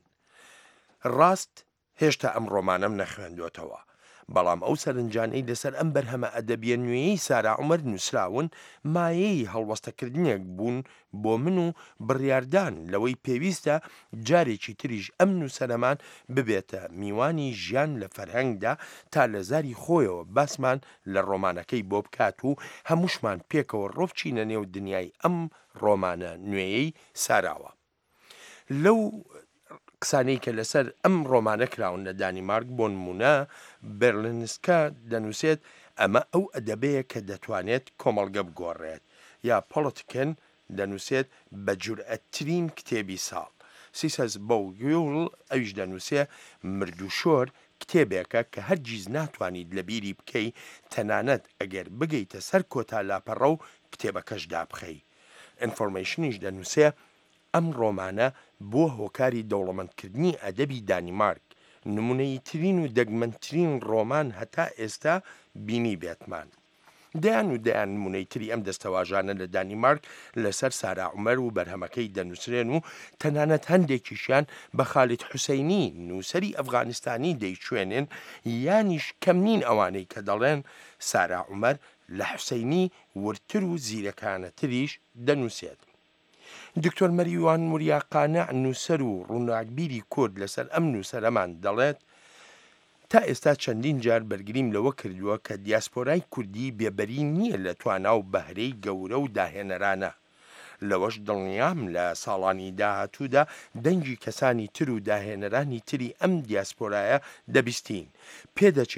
ڕاست هێشتا ئەم ڕۆمانەم نەخوێندوێتەوە بەڵام ئەو سەرنجانەی لەسەر ئەم بەرهەمە ئەدەبیە نوێیەی سارا عومەر نووسراون مایەی هەڵوەستەکردنێک بوون بۆ من و بڕیاردان لەوەی پێویستە جارێکی تریش ئەم نووسەرەمان ببێتە میوانی ژیان لە فەرهەنگدا تا لە زاری خۆیەوە باسمان لە ڕۆمانەکەی بۆ بکات و هەمووشمان پێکەوە ڕۆبچینە نێو دنیای ئەم ڕۆمانە نوێیەی ساراوە. لەو قسانەی کە لەسەر ئەم ڕۆمانە کراون لە دانیمارک بۆ نمونە بێرلنسکە دەنووسێت ئەمە ئەو ئەدەبەیە کە دەتوانێت کۆمەڵگە بگۆڕێت یا پۆڵتکن دەنووسێت بە جورئەتترین کتێبی ساڵ سیسەس بەوگیوڵ ئەویش دەنووسێ مردوشۆر کتێبێکە کە هەرگیز ناتوانیت لە بیری بکەی تەنانەت ئەگەر بگەیتە سەر کۆتا لاپەڕە و کتێبەکەشدا بخەی. ئینفۆرمێشنیش دەنووسێ ئەم ڕۆمانە بۆ هۆکاری دەوڵەمەندکردنی ئەدەبی دانیمارک نمونەی ترین و دەگمەنترین ڕۆمان هەتا ئێستا بینی بێتمان. دەیان نمونەی تری ئەم دەستەواژانە لە دانیمارک لەسەر سارا عومەر و بەرهەمەکەی دەنووسرێن و تەنانەت هەندێکیشیان بە خالید حوسەینی نووسەری ئەفغانستانی دەیچوێنن یانیش کەم نین ئەوانەی کە دەڵێن سارا عومەر لە حوسەینی ورتر و زیرەکانەتریش دەنووسێت. دکتۆر مەریوان موریاقانە نووسەر و ڕووناکبیری کورد لەسەر ئەم نووسەرەمان دەڵێت تا ئێستا چەندین جار بەرگریم لەوە کردووە کە دیاسپۆرای کوردی بێبەری نییە لە توانا و بەهرەی گەورە و داهێنەرانە. لەوەش دڵنیام لە ساڵانی داهاتوودا دەنگی کەسانی تر و داهێنەرانی تری ئەم دیاسپۆرایە دەبیستین. پێدەچێت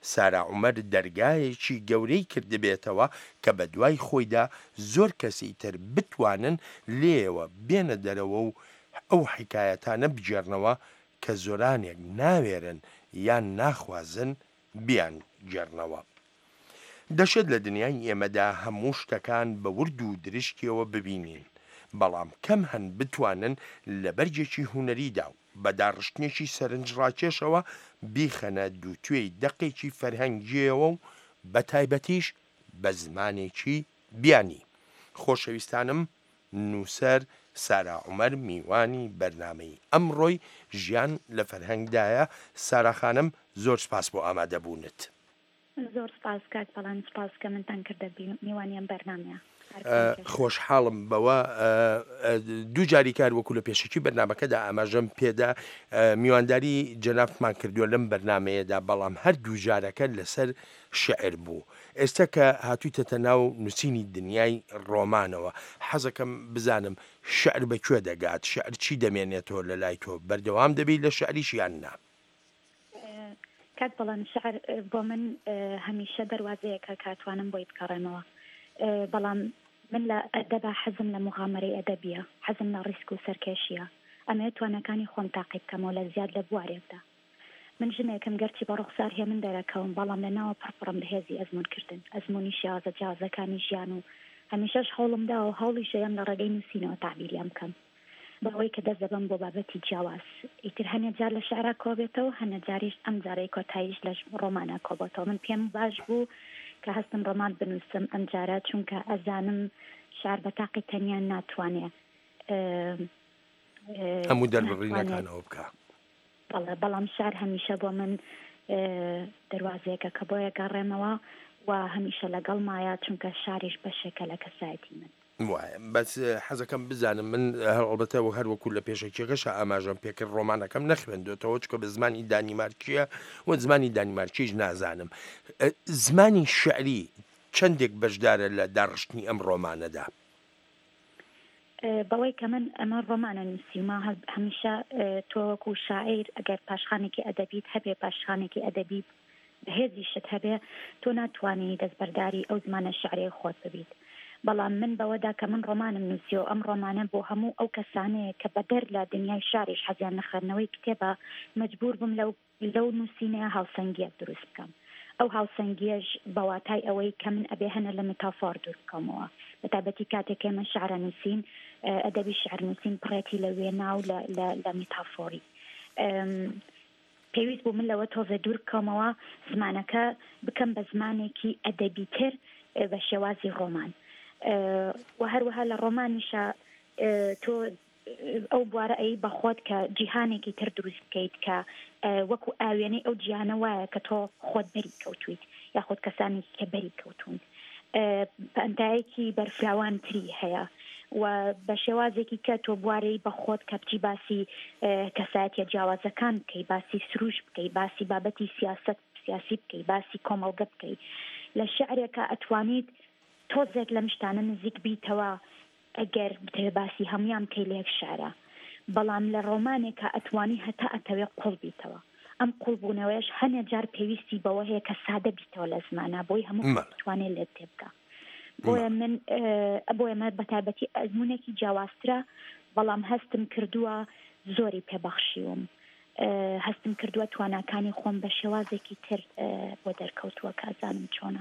سارا عومەر دەرگایەکی گەورەی کردبێتەوە کە بە دوای خۆیدا زۆر کەسی تر بتوانن لێەوە بێنە دەرەوە و ئەو حکایەتانە بجێڕنەوە کە زۆرانێک ناوێرن یان ناخوازن بیان گێڕنەوە. دەشێت لە دنیای ئێمەدا هەموو شتەکان بە ورد و درشتیەوە ببینین، بەڵام کەم هەن بتوانن لە بەرجێکی هوەریدا و بە داڕشتنێکی سەرنجڕاکێشەوە بیخەنە دووتوێی دەقێکی فەرهەنگیەوە و بە تایبەتیش بە زمانێکی بیانی. خۆشەویستانم، نووسەر سارا عومەر میوانی بەرنامەی ئەمڕۆی ژیان لە فەرهەنگدایە. سارا خانم، زۆر سپاس بۆ ئامادەبوونت. زۆر سپاس کاک بەڵام سپاس کە منتان کردە میوانیان بەرنامەیە. خۆشحاڵم بەوە دوو جاری کار وەکو لە پێشکی بەرنامەکەدا ئاماژەم پێدا میوانداری جەنابتمان کردووە لەم بەرنمەیەدا، بەڵام هەر دوو جارەکە لەسەر شعر بوو. ئێستا کە هاتوویتەتە ناو نووسینی دنیای ڕۆمانەوە، حەزەکەم بزانم شعر بەکوێ دەگات، شعر چی دەمێنێتەوە لە لای تۆ؟ بەردەوام دەبی لە شعریش یان نا؟ کات بەڵام شعر بۆ من هەمیشە دەواازەیەکە کاتوانم بۆی بکەڕێمەوە، بەڵام من لە ئەدەبا حەزم لە مغامرەی ئەدەبیە، حەزم لە ڕیسک و سەرکێشیە، ئەمە توانەکانی خۆم تاقیب بکەمەوە لە زیاد لە بوارێکدا. من ژنێکم گەرچی بە ڕوخسار هێ من دەرەکەوم، بەڵام لە ناوە پڕپڕم لە هێزی ئەزمونکردن، ئەزمموی شیازە جیازەکانی ژیان و هەمیشەش هەوڵمدا و هەوڵی شەیەم لە ڕێگەی نووسینەوە تعبیریان بکەم بەوەی کە دەست دەبم بۆ بابەتی جیاواز. ئیتر هەنێ جار لە شعرا کۆبێتەوە، هەنە جاریش ئەم جارەی کۆتاییش لە ڕۆمانە کۆبێتەوە. من پێم باش بوو کە هەستم ڕۆمان بنووسم ئەم جارە، چونکە ئەزانم شعر بە تاقی تەنیان ناتوانێ هەموو دەربڕینەکانەوە بکە. بەڵام شعر هەمیشە بۆ من دەواازەیەکە کە بۆیە گەڕێمەوە و هەمیشە لەگەڵ مایە، چونکە شاریش بەشێکە لە کەسایەتی من. وایە بەس حەزەکەم بزانم، من هەڵبەتەوە هەر وەکو لە پێشەکێکەشە ئاماژەم پێکرد ڕۆمانەکەم نەخوێندوێتەوە، چکە بە زمانی دانیمارکیە و زمانی دانیمارکیش نازانم. زمانی شعری چەندێک بەشدارە لە داڕشتنی ئەم ڕۆمانەدا؟ بەوەی کە من ئەمە ڕۆمانە نووسیمە، هەمیشە تۆ وەکو شاعیر ئەگەر پاشخانێکی ئەدەبیت هەبێ، پاشخانێکی ئەدەبی هێزیشت هەبێ، تۆ ناتوانانی دەستبەرداری ئەو زمانە شعرەی خۆت ببیت. بەڵام من بەوەدا کە من ڕۆمانم نووسی و ئەم ڕۆمانە بۆ هەموو ئەو کەسانەیە کە بەدەر لە دنیای شاریش حەزیان نەخێنەوەی کتێبە، مەجبور بووم لەو نووسینەیە هاوسەنگیە دروست بکەم. ئەو هاوسەنگیەش بەواتای ئەوەی کە من ئەبێ هەنە لە متافۆر دوور بکەمەوە، بەتابەتی کاتێک ئێمە شعرە نووسین، ئەدەبی شعر نووسین پڕێتی لە وێنا و لە میتافۆری. پێویست بوو من لەوە تۆزە دوور بکەمەوە، زمانەکە بکەم بە زمانێکی ئەدەبی تر بە شێوازی ڕۆمان. و هەروەها لە ڕۆمانیشە تۆ ئەو بوارە ئەی بەخۆت کە جیهانێکی تر دروست بکەیت کە وەکو ئاوێنەی ئەو جیهانە وایە کە تۆ خۆت بەری کەوتویت یاخۆت کەسانێکی کە بەری کەوتون، پەنتایەکی بەرفراوانتری هەیە و بە شێوازێکی کە تۆ بوارەی بەخۆت کە بچی باسی کەسایەتیە جیاوازەکان بکەی، باسی سروش بکەی، باسی بابەتی سیاسی بکەی، باسی کۆمەڵگە بکەی. لە شعرێکە ئەتوانیت تۆزێک لەم شتانە نزیک بیتەوە ئەگەر بتەوێ باسی هەمویان بکەی لە یەک شعرە، بەڵام لە ڕۆمانێکە ئەتوانی هەتا ئەتەوێ قوڵ بیتەوە. ئەم قوڵبوونەوەیش هەنێ جار پێویستی بەوە هەیە کە سادە بیتەوە لە زمانە، بۆی هەموو بتوانێت لێت تێبکە. بۆیە من بەتایبەتی ئەزمونێکی جیاوازترە، بەڵام هەستم کردووە زۆری پێبەخشیوم، هەستم کردووە تواناکانی خۆم بە شێوازێکی تر بۆ دەرکەوتووە کە ئەزانم چۆنە.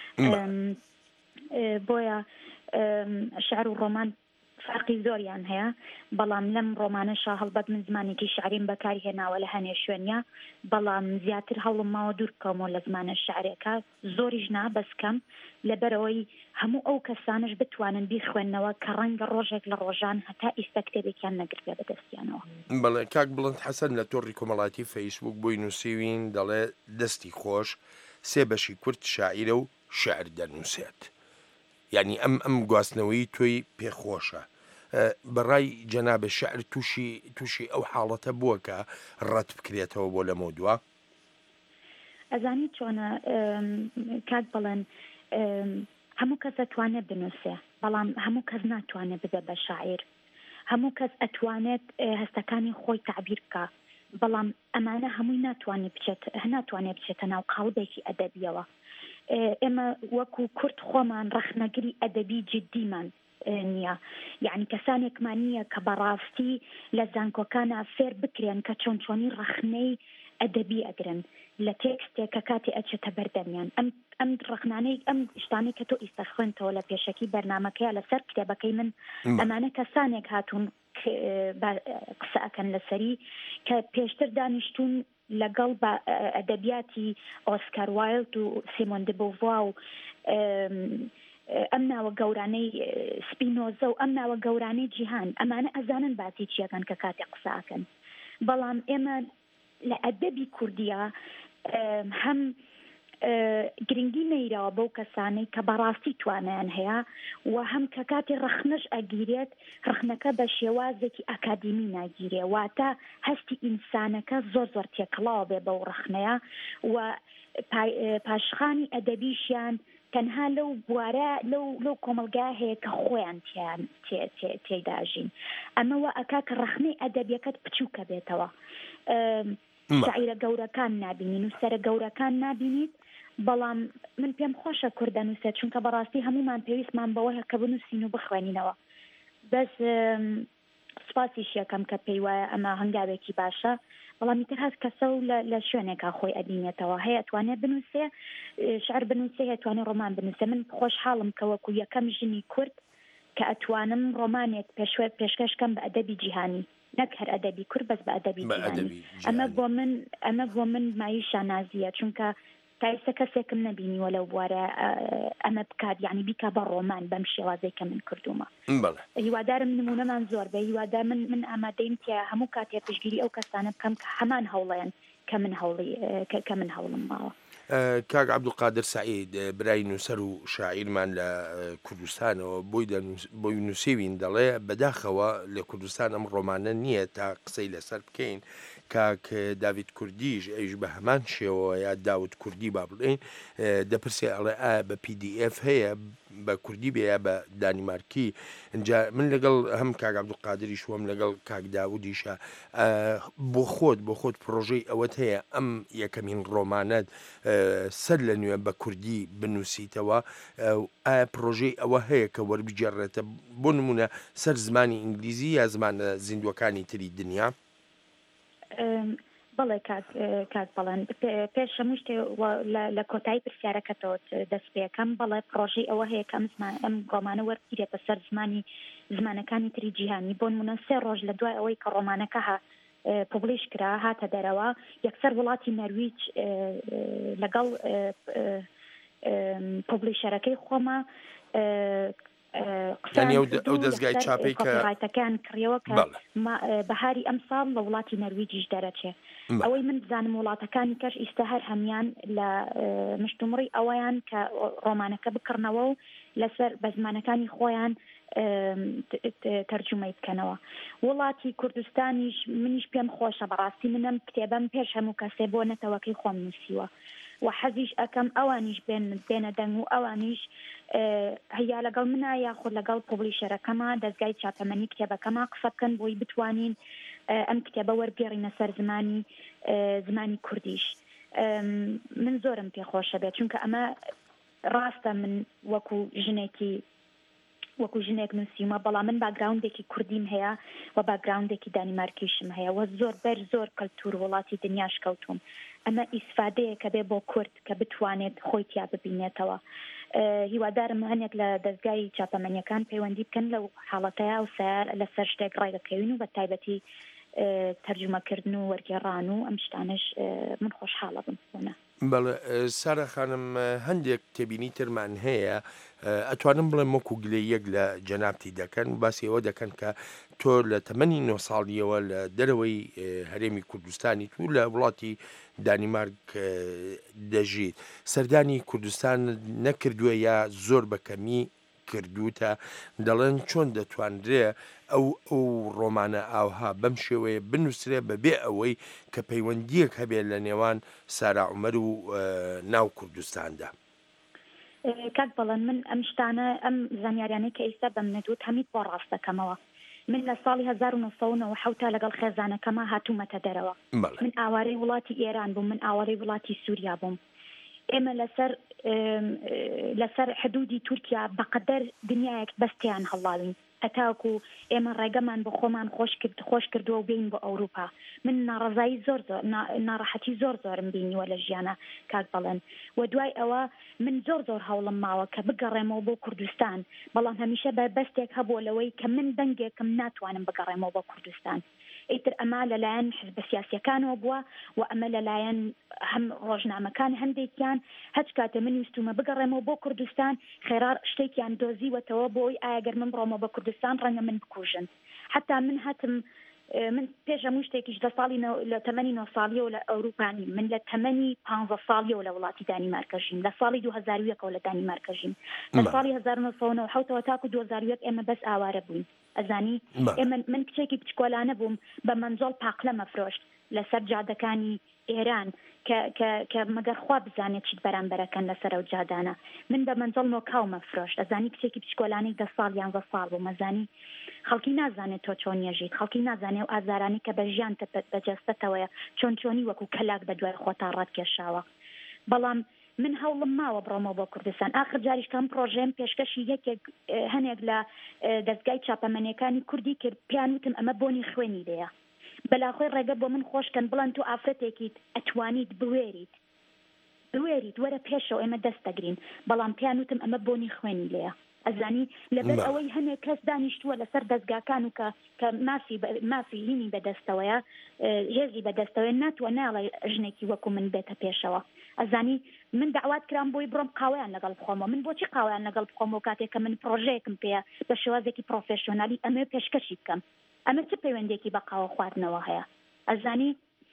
بۆیە شعر و ڕۆمان فارقی زۆریان هەیە، بەڵام لەم ڕۆمانەشە هەڵبەت من زمانێکی شعریم بەکاری هێناوە لە هەنێ شوێنە، بەڵام زیاتر هەوڵم ماوە دوور بکەمەوە لە زمانە شعرێکە، زۆریش نا بەسکەم لەبەرەوەی هەموو ئەو کەسانش بتوانن بیخوێننەوە کە ڕەنگە ڕۆژێک لە ڕۆژان هەتا ئیستا کتێبێکیان نەگربێ بەدەستیانەوە. بەڵێ کاک بڵند حەسەن لە تۆڕی کۆمەڵاتی فەیسبوک بۆی نووسیوین دەڵێ دەستی خۆش سێ بەشی کورد شاعیرە و شعر دەنووسێت، یعنی ئەم گواستنەوەی تۆی پێخۆشە. بەڕای جەنابە شعر تووشی ئەو حاڵەتە بووە کە ڕەت بکرێتەوە بۆ لە مۆدووە؟ ئەزانی چۆنە کاک بڵێن هەموو کەس ئەتوانێت بنووسێ، بەڵام هەموو کەس ناتوانێت بدە بە شاعیر، هەموو کەس ئەتوانێت هەستەکانی خۆی تعبیر بکە بەڵام ئەمانە هەمووی ناتوانێت بچێتە ناو قاڵبێکی ئەدەبیەوە. ئێمە وەکو کورد خۆمان ڕەخنەگری ئەدەبی جددیمان نییە، یعنی کەسانێکمان نییە کە بەڕاستی لە زانکۆکانە فێر بکرێن کە چۆنچۆنی ڕەخنەی ئەدەبی ئەگرن لە تێکستێک کە کاتی ئەچێتە بەردەمیان. ئەم ڕەخنانەی ئەم شتانەی کە تۆ ئیستا خوێنتەوە لە پێشەکی بەرنامەکەیە لەسەر کتێبەکەی من ئەمانە کەسانێک هاتوون قسە ئەکەن لەسەری کە پێشتر دانیشتون لەگەڵ بە ئەدەبیاتی ئۆسکار وایلد و سیمۆن دە بۆڤوا و ئەم ناوە گەورانەی سپینۆزە و ئەم ناوە گەورانەی جیهان، ئەمانە ئەزانن باسی چیەکەن کە کاتێک قساکەن. بەڵام ئێمە لە ئەدەبی کوردیە هەم گرنگی نەیراوە بەو کەسانەی کە بەڕاستی توانیان هەیە و هەم کە کاتی ڕەخنەش ئەگیرێت ڕەخنەکە بە شێوازێکی ئەکادمی ناگیرێ، واتە هەستی ئینسانەکە زۆر تێکڵاوە بێ بەو ڕەخنەیە و پاشخانی ئەدەبیشیان تەنها لەو بوارە لەو کۆمەلگا هەیە کە خۆیان تێداژین. ئەمەوە ئەکا کە ڕەخنەی ئەدەبیەکەت بچووکە بێتەوە. شاعیرە گەورەکان نابینین و سەرە گەورەکان نابینیت، بەڵام من پێم خۆشە کوردە نووسێت چونکە بەڕاستی هەمومان پێویستمان بەوەیە کە بنووسین و بخوێنینەوە. بەس سپاسیش یەکەم کە پێی وایە ئەمە هەنگاوێکی باشە، بەڵامی تر هەست کەسە و لە شوێنێکا خۆی ئەبینێتەوە، هەیە ئەتوانێت بنووسێ شعر بنووسێ، ئەتوانێت ڕۆمان بنووسێ. من خۆشحاڵم کە وەکو یەکەم ژنی کورد کە ئەتوانم ڕۆمانێک پێشکەشکەم بە ئەدەبی جیهانی، نەک هەر ئەدەبی کورد بەس بە ئەدەبی جیهانی. ئەمە بۆ من مایشە نازیە، چونکە تایسە کەسێکم نەبینیوە لەو بوارە ئەمە بکات، یعنی بیکا بە ڕۆمان بەم شێوازەی کە من کردومە. هیوادارم نمونەمان زۆر بێ، هیوادار من ئامادەیم تیا هەموو کاتێ پشگیری ئەو کەسانە بکەم کە هەمان هەوڵەیەن کە من هەوڵم ماوە. کاک عەبدولقادر سەعید برای نووسەر و شاعیرمان لە کوردستانەوە بۆی نووسیوین دەڵێ بەداخەوە لە کوردستان ئەم ڕۆمانە نییە تا قسەی لەسەر بکەین. کاک داوید کوردیش ئەیش بە هەمان شێوە یا داوت کوردی با بڵێن دەپرسێ ئەڵێ ئایا بە PDF هەیە بە کوردی بێ بە دانیمارکی. اینجا من لەگەڵ هەم کاک عەبدولقادریش وەم لەگەڵ کاک داودیشە بۆ خۆت پرۆژەی ئەوەت هەیە ئەم یەکەمین ڕۆمانەت سەر لە نوێ بە کوردی بنووسیتەوە، ئایا پرۆژەی ئەوە هەیە کە وەربگێڕێتە بۆ نمونە سەر زمانی ئینگلیزی یا زمانە زیندوەکانی تری دنیا؟ بەڵێ کاک بەڵێن پێش هەموو شتێ لە کۆتایی پرسیارەکەتەوە دەست پێەکەم بەڵێ پرۆژەی ئەوە هەیە کە ئەم ڕۆمانە وەرگیرێتە سەر زمانەکانی تری جیهانی. بۆ نمونە 3 ڕۆژ لە دوای ئەوەی کە ڕۆمانەکە پوبلیش کرا هاتە دەرەوە، یەکسەر وڵاتی نەرویج لەگەڵ پوبلیشەرەکەی خۆمە ئەو دەستگای چاپی کە ڕایتەکان کڕیەوە کە بەهاری ئەم ساڵ لە وڵاتی نەرویجیش دەرەچێ. ئەوەی من بزانم وڵاتەکانی کەش ئیستا هەر هەمیان لە مشتومڕی ئەوەیان کە ڕۆمانەکە بکڕنەوە و لەسەر بە زمانەکانی خۆیان تەرجمەی بکەنەوە. وڵاتی کوردستانیش منیش پێم خۆشە، بەڕاستی منم کتێبەم پێش هەموو کەسێ بۆ نەتەوەکەی خۆم نووسیوە و حەزیش ئەەکەم ئەوانیش بێنە دەنگ و ئەوانیش هەیە لەگەڵ منە یاخود لەگەڵ پوبلیشەرەکەمە دەستگای چاپەمەنی کتێبەکەمە قسە بکەن بۆی بتوانین ئەم کتێبە وەرگێڕینە سەر زمانی کوردیش. من زۆرم پێخۆشە بێت چونکە ئەمە ڕاستە من وەکو ژنێک نووسیمە، بەڵام من باگراوندێکی کوردیم هەیە و باگراوندێکی دانیمارکیشم هەیە و زۆر کەلتور وڵاتی دنیاش کەوتوم. ئەمە ئیسفادەیە کە بێ بۆ کورد کە بتوانێت خۆی تیا ببینێتەوە. هیوادارم هەنێک لە دەستگای چاپەمەنیەکان پەیوەندی بکەن لەو حاڵەتەیە و سەر لەسەر شتێک ڕێگەکەوین و بە تایبەتی تەرجمەکردن و وەرگێڕان و ئەم شتانش من خۆشحاڵە بمبوونە. بەڵێ سارە خانم هەندێک تێبینی ترمان هەیە ئەتوانم بڵێم وەکو گلەیەک لە جەنابتی دەکەن و باسی ئەوە دەکەن کە تۆ لە تەمەنی 9 ساڵیەوە لە دەرەوەی هەرێمی کوردستانی تو لە وڵاتی دانیمارک دەژیت. سەردانی کوردستان نەکردووە یا زۆر بەکەمی کردوتە، دەڵێن چۆن دەتوانرێ ئەو ڕۆمانە ئاوها بەم شێوەیە بنووسرێ بەبێ ئەوەی کە پەیوەندیەک هەبێت لە نێوان سارا عومەر و ناو کوردستاندا؟ کاک بەڵێن من ئەم شتانە ئەم زانیاریانەی کە ئێستا بەم نەدوت هەمیت بۆ ڕاست دەکەمەوە. من لە ساڵی 1970 لەگەڵ خێزانەکەما هاتوومەتە دەرەوە من ئاوارەی وڵاتی ئێران بووم من ئاوارەی وڵاتی سووریا بووم ئێمە لەسەر حدودی تورکیا بەقەدەر دنیایەک بەستیان هەڵاوین ئەتاکو ئێمە ڕێگەمان بۆ خۆمان خۆش کردووە و بین بۆ ئەوروپا من ناڕزایی زۆر ناڕەحەتی زۆرم بینیوە لە ژیانە کاک بەڵێن و دوای ئەوە من زۆر هەوڵم ماوە کە بگەڕێمەوە بۆ کوردستان بەڵام هەمیشە بەستێک هەبووە لەوەی کە من دەنگێکم ناتوانم بگەڕێمەوە بۆ کوردستان ئیتر ئەمە لەلایەن حزب سیاسیەکانەوە بووە و ئەمە لەلایەن هەم ڕۆژنامەکان هەندێکیان هەچ کاتە من ویستومە بگەڕێمەوە بۆ کوردستان خێرار شتێکیان دۆزیوەتەوە بۆی ئاگەر من بڕۆمە بە کوردستان ڕەنگە من بکوژن حتا من هاتم من پێش هەموو شتێکیش لە ساڵی لە تەمەنی 9 ساڵیەوە لە ئەوروپانی من لە تەمەنی 15 ساڵیەوە لە وڵاتی دانیمارکەژیم لە ساڵی 2001ەوە لە دانیمارکەژیم لە ساڵی 1970 تاکو 2001 ئێمە بەس ئاوارە بووین ئەزانی ئێمە من کچێکی بچکۆلانە بووم بە منجۆڵ پاقلە مەفرۆشت لەسەر جادەکانی ئێران کە مەگەر خوا بزانێت چیت بەرامبەرەکەن لەسەر ئەو جادانە من بە منجۆڵ نۆکاو مەفرۆشت ئەزانی کچێکی بچکۆلانەی 10 ساڵ 11 ساڵ بوو مەزانی خەڵکی نازانێت تۆ چۆن یەژیت خەڵکی نازانێت و ئازارانی کە بە ژیان بەجەستەتەوەیە چۆنی وەکو کەلاک بە دوای خۆتا ڕەتکێشاوە بەڵام من هەوڵم ماوە بڕۆمەوە بۆ کوردستان آخر جاریشتان پرۆژێم پێشکەشی یەکێک هەنێک لە دەستگای چاپەمەنیەکانی کوردی کرد پیانوتم ئەمە بۆنی خوێنی لێیە بەلاخۆی ڕێگە بۆ من خۆشکەن بڵند تو ئافرەتێکیت ئەتوانیت بوێریت وەرە پێشەوە ئێمە دەست دەگرین بەڵام پیانوتم ئەمە بۆنی خوێنی لێیە ئەزانی لەبەر ئەوەی هەنێک کەس دانیشتووە لەسەر دەستگاکان و کە مافی هینی بەدەستەوەیە هێزی بەدەستەوەی ناتوە ناڵێ ژنێکی وەکو من بێتە پێشەوە ئەزانی من داوات کرام بۆی بڕۆم قاوەیان لەگەڵ بخۆمەوە من بۆچی قاوەیان لەگەڵ بخۆمەوە کاتێک کە من پرۆژەیەکم پێەیە بە شێوازێکی پرۆفێشنالی ئەمە پێشکەشی بکەم ئەمە چه پەیوەندێکی بە قاوە خواردنەوە هەیە ئەزانی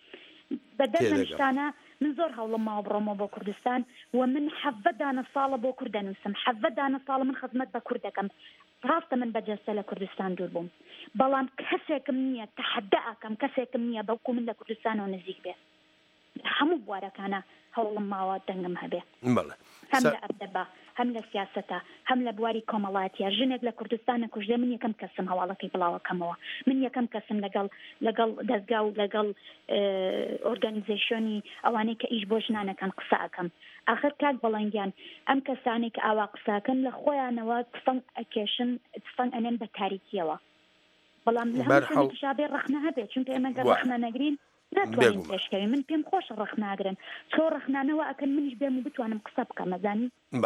بەدەستانە من زۆر هەوڵم ماوە بڕۆمەوە بۆ کوردستان و من 17 ساڵە بۆ کورد دەنووسم 17 ساڵە من خزمەت بە کورد دەکەم ڕاستە من بەجەستە لە کوردستان دوور بووم بەڵام کەسێکم نییە تەحەدە ئەکەم کەسێکم نییە بەوکو من لە کوردستانەوە نزیک بێ هەموو بوارەکانە هەوڵم ماوە دەنگم هەبێ هەم لە ئەردەبا هەم لە سیاسەتە هەم لە بواری کۆمەڵاتیە ژنێک لە کوردستانە کوژدە من یەکەم کەسم هەواڵەکەی بڵاوەکەمەوە من یەکەم کەسم لەگەڵ دەستگا و لەگەڵ ئۆرگانیزیشنی ئەوانەی کە ئیش بۆ ژنانەکان قسە ئەەکەم آخر کاک بەڵەنگیان ئەم کەسانی کە ئاوا قساکەن لە خۆیانەوە تفەنگ ئەکێشن تفەنگ ئەنێن بە تاریکیەوە بەڵام لە هەموو شابێ ڕەخنە هەبێت چونکە ئێمە گەر ڕەخنە نەگرین ناتوانین پێشکەوی من پێم خۆشە ڕەخناگرن چۆ ڕەخنانەوە ئەکەن منیش بێم و بتوانم قسە بکەم ئەزانی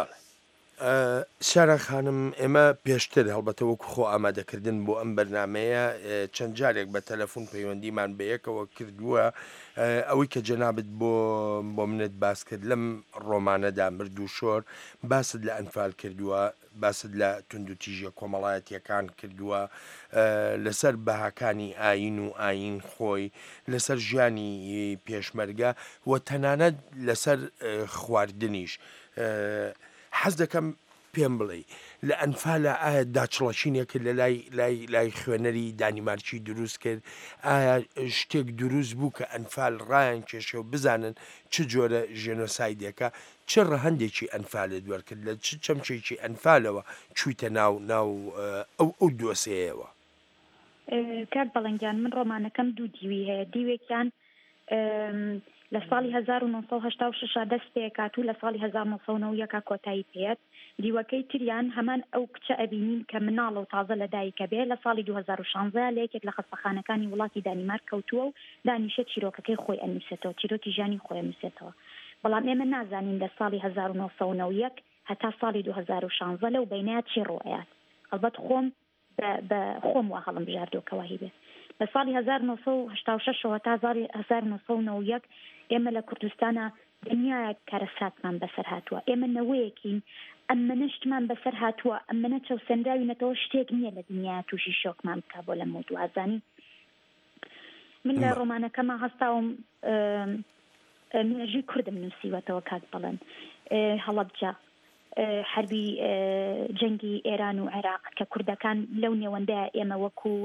سارا خانم ئێمە پێشتر هەڵبەتە وەکو خۆ ئامادەکردن بۆ ئەم بەرنمەیە چەند جارێک بە تەلەفۆن پەیوەندیمان بەیەکەوە کردووە ئەوەی کە جەنابەت بۆ منت باس کرد لەم ڕۆمانەدا مرد و شۆر باست لە ئەنفال کردووە باست لە تونند و تیژە کۆمەڵایەتیەکان کردووە لەسەر بەهاکانی ئاین و ئاین خۆی لەسەر ژیانی پێشمەرگە و تەنانەت لەسەر خواردنیش حەز دەکەم پێم بڵێ لە ئەنفالە ئایا داچڵەچینێکە لە لای خوێنەری دانیمارکی دروست کرد ئایا شتێک دروست بوو کە ئەنفال ڕایان کێشە و بزانن چ جۆرە ژێنۆسایدێکە چه ڕەهەندێکی ئەنفالە دووەرکرد لە چ چەمچێکی ئەنفالەوە چوویتە ناو ئەو دۆسەیەوە کاک بەڵەنگیان من ڕۆمانەکەم دوو دیوی هەیە دیوێکیان لە ساڵی 1986 دەست پێکات و لە ساڵی 1990 کۆتایی پێێت دیوەکەی تریان هەمان ئەو کچە ئەبینین کە مناڵە و تازە لە دایکە بێ لە ساڵی 2016 لە یەکێک لە خەستەخانەکانی وڵاتی دانیمارک کەوتووە و دانیشە چیرۆکەکەی خۆی ئەنووسێتەوە چیرۆکی ژیانی خۆی ئەنووسێتەوە بەڵام ئێمە نازانین لە ساڵی 1991 هەتا ساڵی 2016 لەو بینەیە چی ڕۆیات ئەلبەت خۆم بە خۆم وا هەڵم بژاردۆکەوە هی بێت بە ساڵی 1986 تا 1991 ئێمە لە کوردستانە دنیای کارەساتمان بەسەر هاتووە ئێمە نەوەیەکین ئەمە نشتمان بەسەر هاتووە ئەمەنە چەوسەنداوینەتەوە شتێک نییە لە دنیا تووشی شۆکمان بکە بۆ لە مۆدوازانی من لە ڕۆمانەکەمە هەستاوم نوێژی کوردم نووسیوەتەوە کاک بڵێن هەڵەبجە حربی جەنگی ئێران و عێراق کە کوردەکان لەو نێوەندەیە ئێمە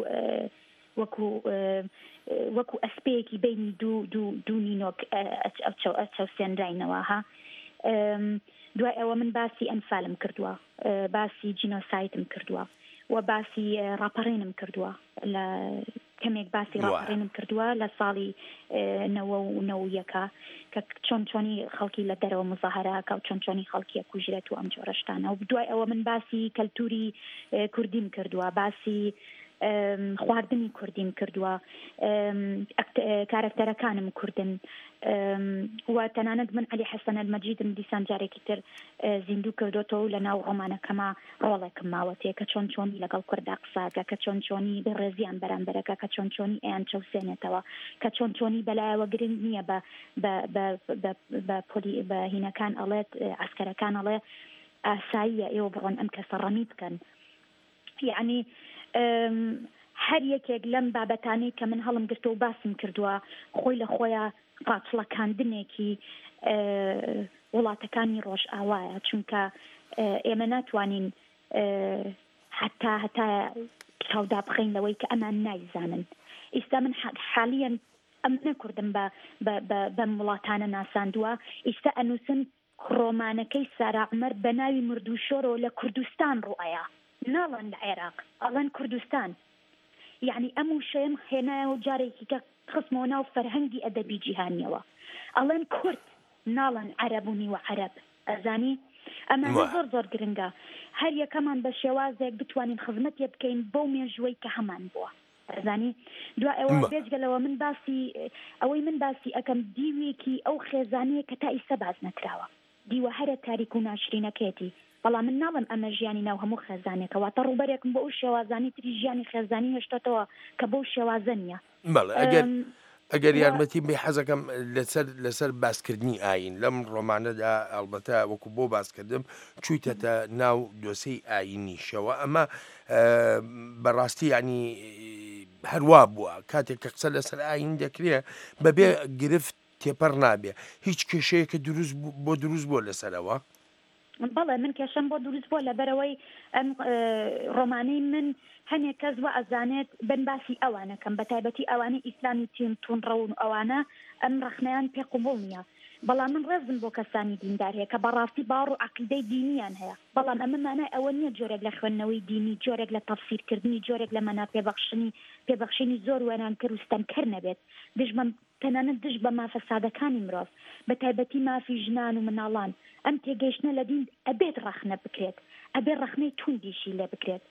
وەکو ئەسپەیەکی بینی دوو نینۆک ئەچەوسێنراینەوە ها دوای ئەوە من باسی ئەنفالم کردووە باسی جینۆسایتم کردووە و باسی ڕاپەڕێنم کردووە لە کەمێک باسی ڕاپەڕێنم کردووە لە ساڵی 1990 کە چۆنی خەڵکی لە دەرەوە مزاهرەکە و چۆنی خەڵکیە کوژرێت و ئەم جۆرە شتانە و دوای ئەوە من باسی کەلتوری کوردیم کردووە باسی خواردنی کوردیم کردووە کارکتەرەکانم کوردن و تەنانەت من علی حەسەن ئەلمەجیدم دیسان جارێکی تر زیندوو کردوتەوە لە ناو ڕۆمانەکەما ڕۆڵێکم ماوەتەیە کە چۆنی لەگەڵ کووردا قساکە کە چۆنی بەڕێزیان بەرامبەرەکە کە چۆنی ئەیان چەوسێنێتەوە کە چۆنی بەلایەوە گرنگ نییە بە هینەکان ئەڵێت عسکەرەکان ئەڵێ ئاساییە ئێوە بڕۆن ئەم کەسە ڕەمی بکەن یعنی هەر یەکێک لەم بابەتانەی کە من هەڵم گرتە و باسم کردووە خۆی لە خۆیان ڕاچڵەکاندنێکی وڵاتەکانی ڕۆژ ئاوایە چونکە ئێمە ناتوانین هەتا چاودا بخەین لەوەی کە ئەمان نایزانن ئێستا من حالیان ئەم نەکردم بە وڵاتانە ناساندووە ئێستا ئەنووسن ڕۆمانەکەی سارا عومەر بە ناوی مردوشۆرەوە لە کوردستان ڕوئەیە ناڵن لە عێراق ئەڵەن کوردستان یعنی ئەم وشەیەم هێنایەوە جارێکی کە خستمەوە ناو فەرهەنگی ئەدەبی جیهانیەوە ئەڵەن کورد ناڵن عەرەبوونی و عەرەب ئەزانی ئەمانە زۆر گرنگە هەر یەکەمان بە شێوازێک بتوانین خزمەتێ بکەین بەو مێژوەی کە هەمان بووە ئەزانی دوای ئەوە بێجگەلەوە من باسی ئەەکەم دیوێکی ئەو خێزانەیە کە تا ئیستا باز نەکراوە دیوە هەرە تاریک و ناشرینەکەیەتی بەڵام من ناڵم ئەمە ژیانی ناو هەموو خێزانێکەوە تا ڕوبەرێکم بە ئەو شێوازانی تری ژیانی خێزانی هێشتێتەوە کە بەو شێوازە نییە ئەگەر یارمەتی بێ حەزەکەم لەسەر باسکردنی ئاین لەم ڕۆمانەدا ئەلبەتە وەکو بۆ باسکردم چوویتەتە ناو دۆسەی ئاینیشەوە ئەمە بەڕاستی ینی هەروە بووە کاتێک کە قسە لەسەر ئاین دەکرێت بەبێ گرفت تێپەر نابێ هیچ کێشەیەکە دروست بۆ لەسەرەوە بەڵێ من کێشەم بۆ دروست بۆ لەبەرەوەی ئەم ڕۆمانەی من هەنێک کەس وە ئەزانێت بنباسی ئەوانەکەم بە تایبەتی ئەوانەی ئیسلامی تونڕە و ئەوانە ئەم ڕخنەیان پێ قوبوڵ نییە بەڵام من ڕێزم بۆ کەسانی دیندار هەیە کە بەڕاستی باڕ و عەقیدەی دینیان هەیە بەڵام ئەمە مانای ئەوە نییە جۆرێک لە خوێندنەوەی دینی جۆرێک لە تەفسیرکردنی جۆرێک لە مەنا پێبەخشینی زۆر وێنان کرد و ستەمکەر نەبێت تەنانەت دژ بە مافەسادەکانی مرۆڤ بە تایبەتی مافی ژنان و مناڵان ئەم تێگەیشتنە لە دین ئەبێت ڕەخنە بکرێت ئەبێت ڕەخنەی توندیشی لێ بکرێت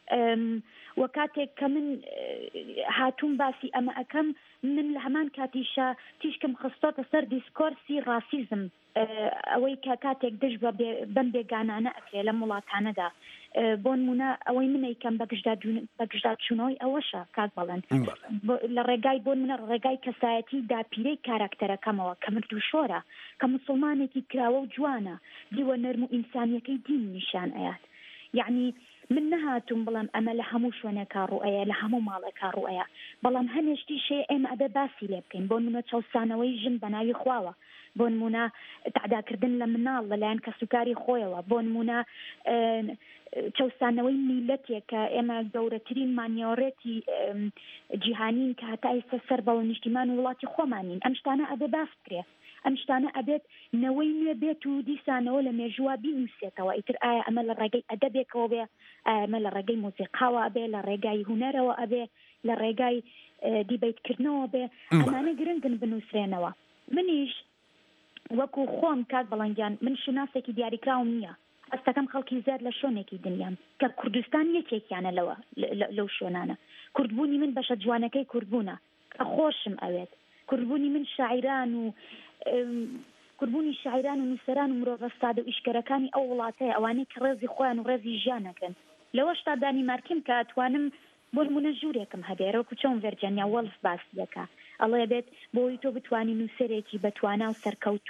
وە کاتێک کە من هاتوون باسی ئەمە ئەەکەم من لە هەمان کاتیشە تیشکم خستۆتە سەر دیسکۆرسی ڕاسیزم ئەوەی کە کاتێک دژ بەم بێگانانە ئەکرێ لە وڵاتانەدا بۆ نمونە ئەوەی منەیکەم بەگشدا چوونەوەی ئەوەشە کات بەڵێن لە ڕێگای بۆ منە ڕێگای کەسایەتی داپیرەی کاراکتەرەکەمەوە کە مردوشۆرە کە مسلمانێکی کراوە و جوانە دیوە نەرم و ئینسانیەکەی دین نیشان ئەیات یعنی من نەهاتوم بڵم ئەمە لە هەموو شوێنێکا ڕوئەیە لە هەموو ماڵێکا ڕوئەیە بەڵام هەنێشتی شێ ئێمە ئەبێ باسی لێ بکەین بۆ نمونە چاوسانەوەی ژن بە ناوی خواوە بۆ نمونە تعداکردن لە مناڵ لەلایەن کەسوکاری خۆیەوە بۆ نمونە چەوسانەوەی میلەتێک کە ئێمە گەورەترین مانیۆڕێتی جیهانین کە هەتا ئێستا سەر بەوە نیشتیمان و وڵاتی خۆمانین ئەم شتانە ئەبێ باس بکرێ ئەم شتانە ئەبێت نەوەی نوێ بێت و دیسانەوە لە مێژووا بینووسێتەوە ئیتر ئایا ئەمە لە ڕێگەی ئەدەبێکەوە بێ ئەمە لە ڕێگەی مۆسیقاوە ئەبێ لە ڕێگای هونەرەوە ئەبێ لە ڕێگای دیبەیتکردنەوە بێ ئەمانە گرنگن بنووسرێنەوە منیش وەکو خۆم کات بەڵەنگیان من شناسێکی دیاریکراوم نییە ئەستەکەم خەڵکی زیاد لە شوێنێکی دنیام کە کوردستان یەکێکیانە لەو شوێنانە کوردبوونی من بەشە جوانەکەی کوردبوونە کە خۆشم ئەوێت کوردبوونی من شاعیران و کوردبوونی شاعیران و نووسەران و مرۆڤ ڕستاد و ئیشکەرەکانی ئەو وڵاتەیە ئەوانەی کە ڕێزی خۆیان و ڕێزی ژیانەکەن لەوە شتا دانیمارکیم کە ئەتوانم بۆ نمونە ژوورێکم هەبێرە و چۆن ڤێرجەنیا وەڵف باسی دەکا ئەڵێ بێت بۆی تۆ بتوانی نووسەرێکی بەتوانە و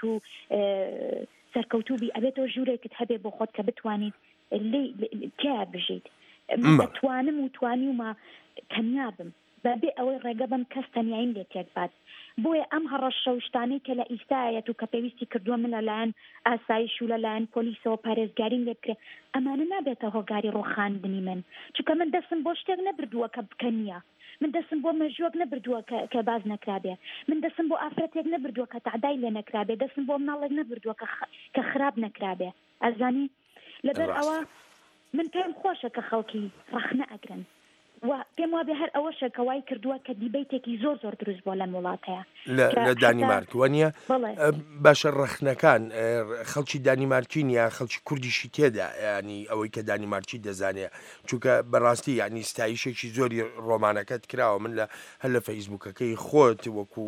سەرکەوتوبی ئەبێتەوە ژوورێکت هەبێ بۆ خۆت کە بتوانیت تیا بژیت دەتوانم و توانی ومە کەمیابم بەبێ ئەوەی ڕێگە بم کەس تەنیایم لێ تێک بات بۆیە ئەم هەڕەشەوشتانەی کە لە ئیستایەت و کە پێویستی کردووە من لەلایەن ئاسایش و لەلایەن پۆلیسەوە پارێزگاریم لێ بکرێ ئەمانە نابێتە هۆگاری ڕۆخاندنی من چونکە من دەستم بۆ شتێک نەبردووە کە بکەنیە من دەستم بۆ مەژووەک نەبردووە کە باز نەکرابێ من دەستم بۆ ئافرەتێک نەبردووە کە تعدای لێ نەکرابێ دەستم بۆ مناڵێک نەبردووە کە خراپ نەکرابێ ئەزانی لەبەر ئەوە من پێم خۆشە کە خەڵکی ڕەخنە ئەگرن و پێم وابێ هەر ئەوەشە کە وای کردووە کە دیبیتێکی زۆر زۆر دروست بۆ لەم وڵاتەیە لە دانیمارکوە نیە باشە ڕەخنەکان خەڵکی دانیمارکی نیە خەڵکی کوردیشی تێدا ینی ئەوەی کە دانیمارکی دەزانێت چونکە بەڕاستی ینی ستایشێکی زۆری ڕۆمانەکەت کراوە من هەر لە فەیسبوکەکەی خۆت وەکو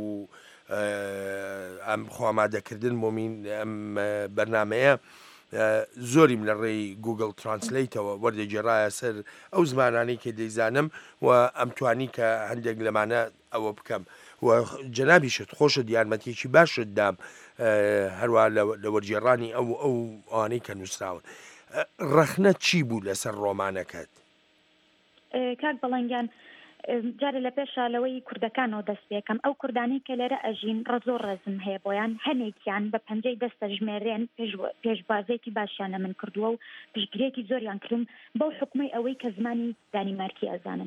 ئەم خۆمادەکردن بۆمین ئەم بەرنمەیە زۆریم لە ڕێی گوگل ترانسلیتەوە وەردەگێڕایە سەر ئەو زمانانەی کە دەیزانم و ئەم توانی کە هەندێک لەمانە ئەوە بکەم و جەنابیشت خۆشت یارمەتێکی باشت دام هەروە لە وەرگێڕانی ئەو ئەوانەی کە نووسراون ڕەخنە چی بوو لەسەر ڕۆمانەکەت کاک بەڵەنگیان جارە لە پێشالەوەی کوردەکانەوە دەست پێکەم ئەو کوردانی کە لێرە ئەژین ڕزۆر ڕێزم هەیە بۆیان هەنێکیان بە پەنجەی دەستە ژمێرێن پێشبازێکی باشیانە من کردووە و پشتگیرێکی زۆریان کردم بەو حکومەی ئەوەی کە زمانی دانیمارکی ئەزانن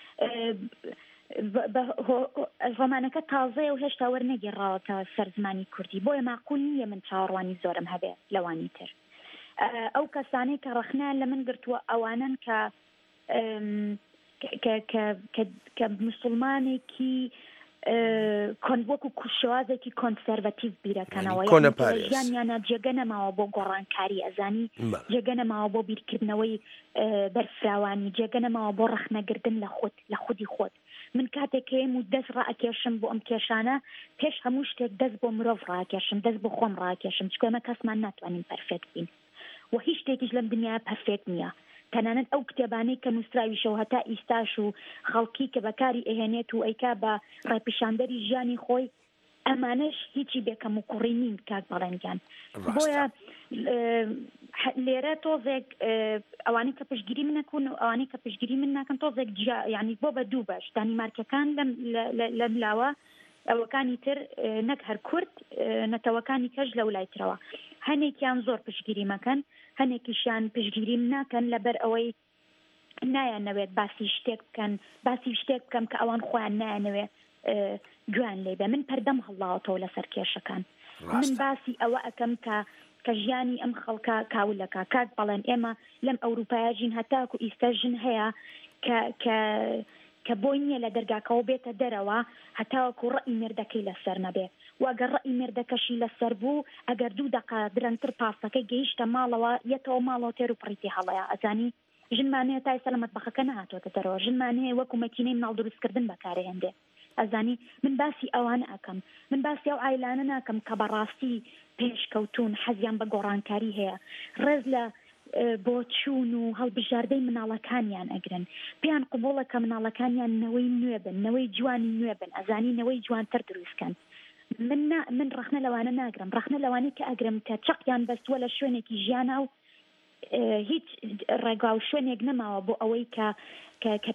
ڕۆمانەکە تازەیە و هێشتا وەرنەگێڕاوەتە سەر زمانی کوردی بۆیە ماقول نییە من چاوەڕوانی زۆرم هەبێ لەوانی تر ئەو کەسانەی کە ڕەخنیان لە من گرتووە ئەوانن کە مسلمانێکی وەکو کوشوازێکی کۆنسەرڤەتیڤ بیرەکەنەوە ژیانیانە جێگە نەماوە بۆ گۆڕانکاری ئەزانی جێگە نەماوە بۆ بیرکردنەوەی بەرفراوانی جێگە نەماوە بۆ ڕەخنەگردن لە خودی خۆت من کاتێک هەیەم و دەست ڕائکێشم بۆ ئەم کێشانە پێش هەموو شتێک دەست بۆ مرۆڤ ڕاکێشم دەست بۆ خۆم ڕاکێشم چکە ئێمە کەسمان ناتوانین پەرفێکت بین و هیچ شتێکیش لەم دنیای پەرفێکت نییە تەنانەت ئەو کتێبانەی کە نووسراویشەوە هەتا ئیستاش و خەڵکی کە بەکاری ئەهێنێت و ئەیکا بە ڕێپیشاندەری ژیانی خۆی ئەمانەش هیچی بێکەم و کوڕی نین کاک بەڵێنگیان بۆیە لێرە تۆزێک ئەوانەی کە پشتگیری من نەکەون و ئەوانەی کە پشتگیری من ناکەن تۆزێک یعنی بۆ بە دوو بەش دانیمارکەکان لەم لاوە ئەوەکانی تر نەک هەر کورد نەتەوەکانی کەش لە وڵایترەوە هەنێکیان زۆر پشتگیری مەکەن هەنێکیشیان پشتگیریم ناکەن لەبەر ئەوەی نایانەوێت باسی شتێک بکەم کە ئەوان خۆیان نایانەوێت گویان لێ بێ من پەردەم هەڵاوەتەوە لەسەر کێشەکان من باسی ئەوە ئەەکەم کە ژیانی ئەم خەڵکە کاولەکە کاک بەڵێن ئێمە لەم ئەوروپایە ژین هەتاکو ئیستا ژن هەیە کە بۆی نییە لە دەرگاکەەوە بێتە دەرەوە هەتاوەکو ڕەئی مردەکەی لەسەر نەبێ واگەر ڕەئی مردەکەشی لەسەر بوو ئەگەر 2 دقە درەنگتر پاسەکەی گەیشتە ماڵەوە یەتەوە ماڵەوە تێر و پڕیتی هەڵەیە ئەزانی ژنمانەیە تای سەلەمەت بەخەکە نهاتۆتە دەرەوە ژنمانەیە وەکو مەکینەی مناڵ دروستکردن بەکارهێندێ ئەزانی من باسی ئەوانە ئەکەم من باسی ئەو عیلانە ناکەم کە بەڕاستی پێشکەوتون حەزیان بە گۆڕانکاری هەیە ڕێز لە بۆ چوون و هەڵبژاردەی مناڵەکانیان ئەگرن پێیان قوبوڵە کە مناڵەکانیان نەوەی نوێ بن نەوەی جوانی نوێ بن ئەزانی نەوەی جوانتر دروستکەن من ڕەخنە لەوانە ناگرم ڕەخنە لەوانەیە کە ئەگرم کە چەقیان بەستووە لە شوێنێکی ژیانە و هیچ ڕێگا و شوێنێک نەماوە بۆ ئەوەی کە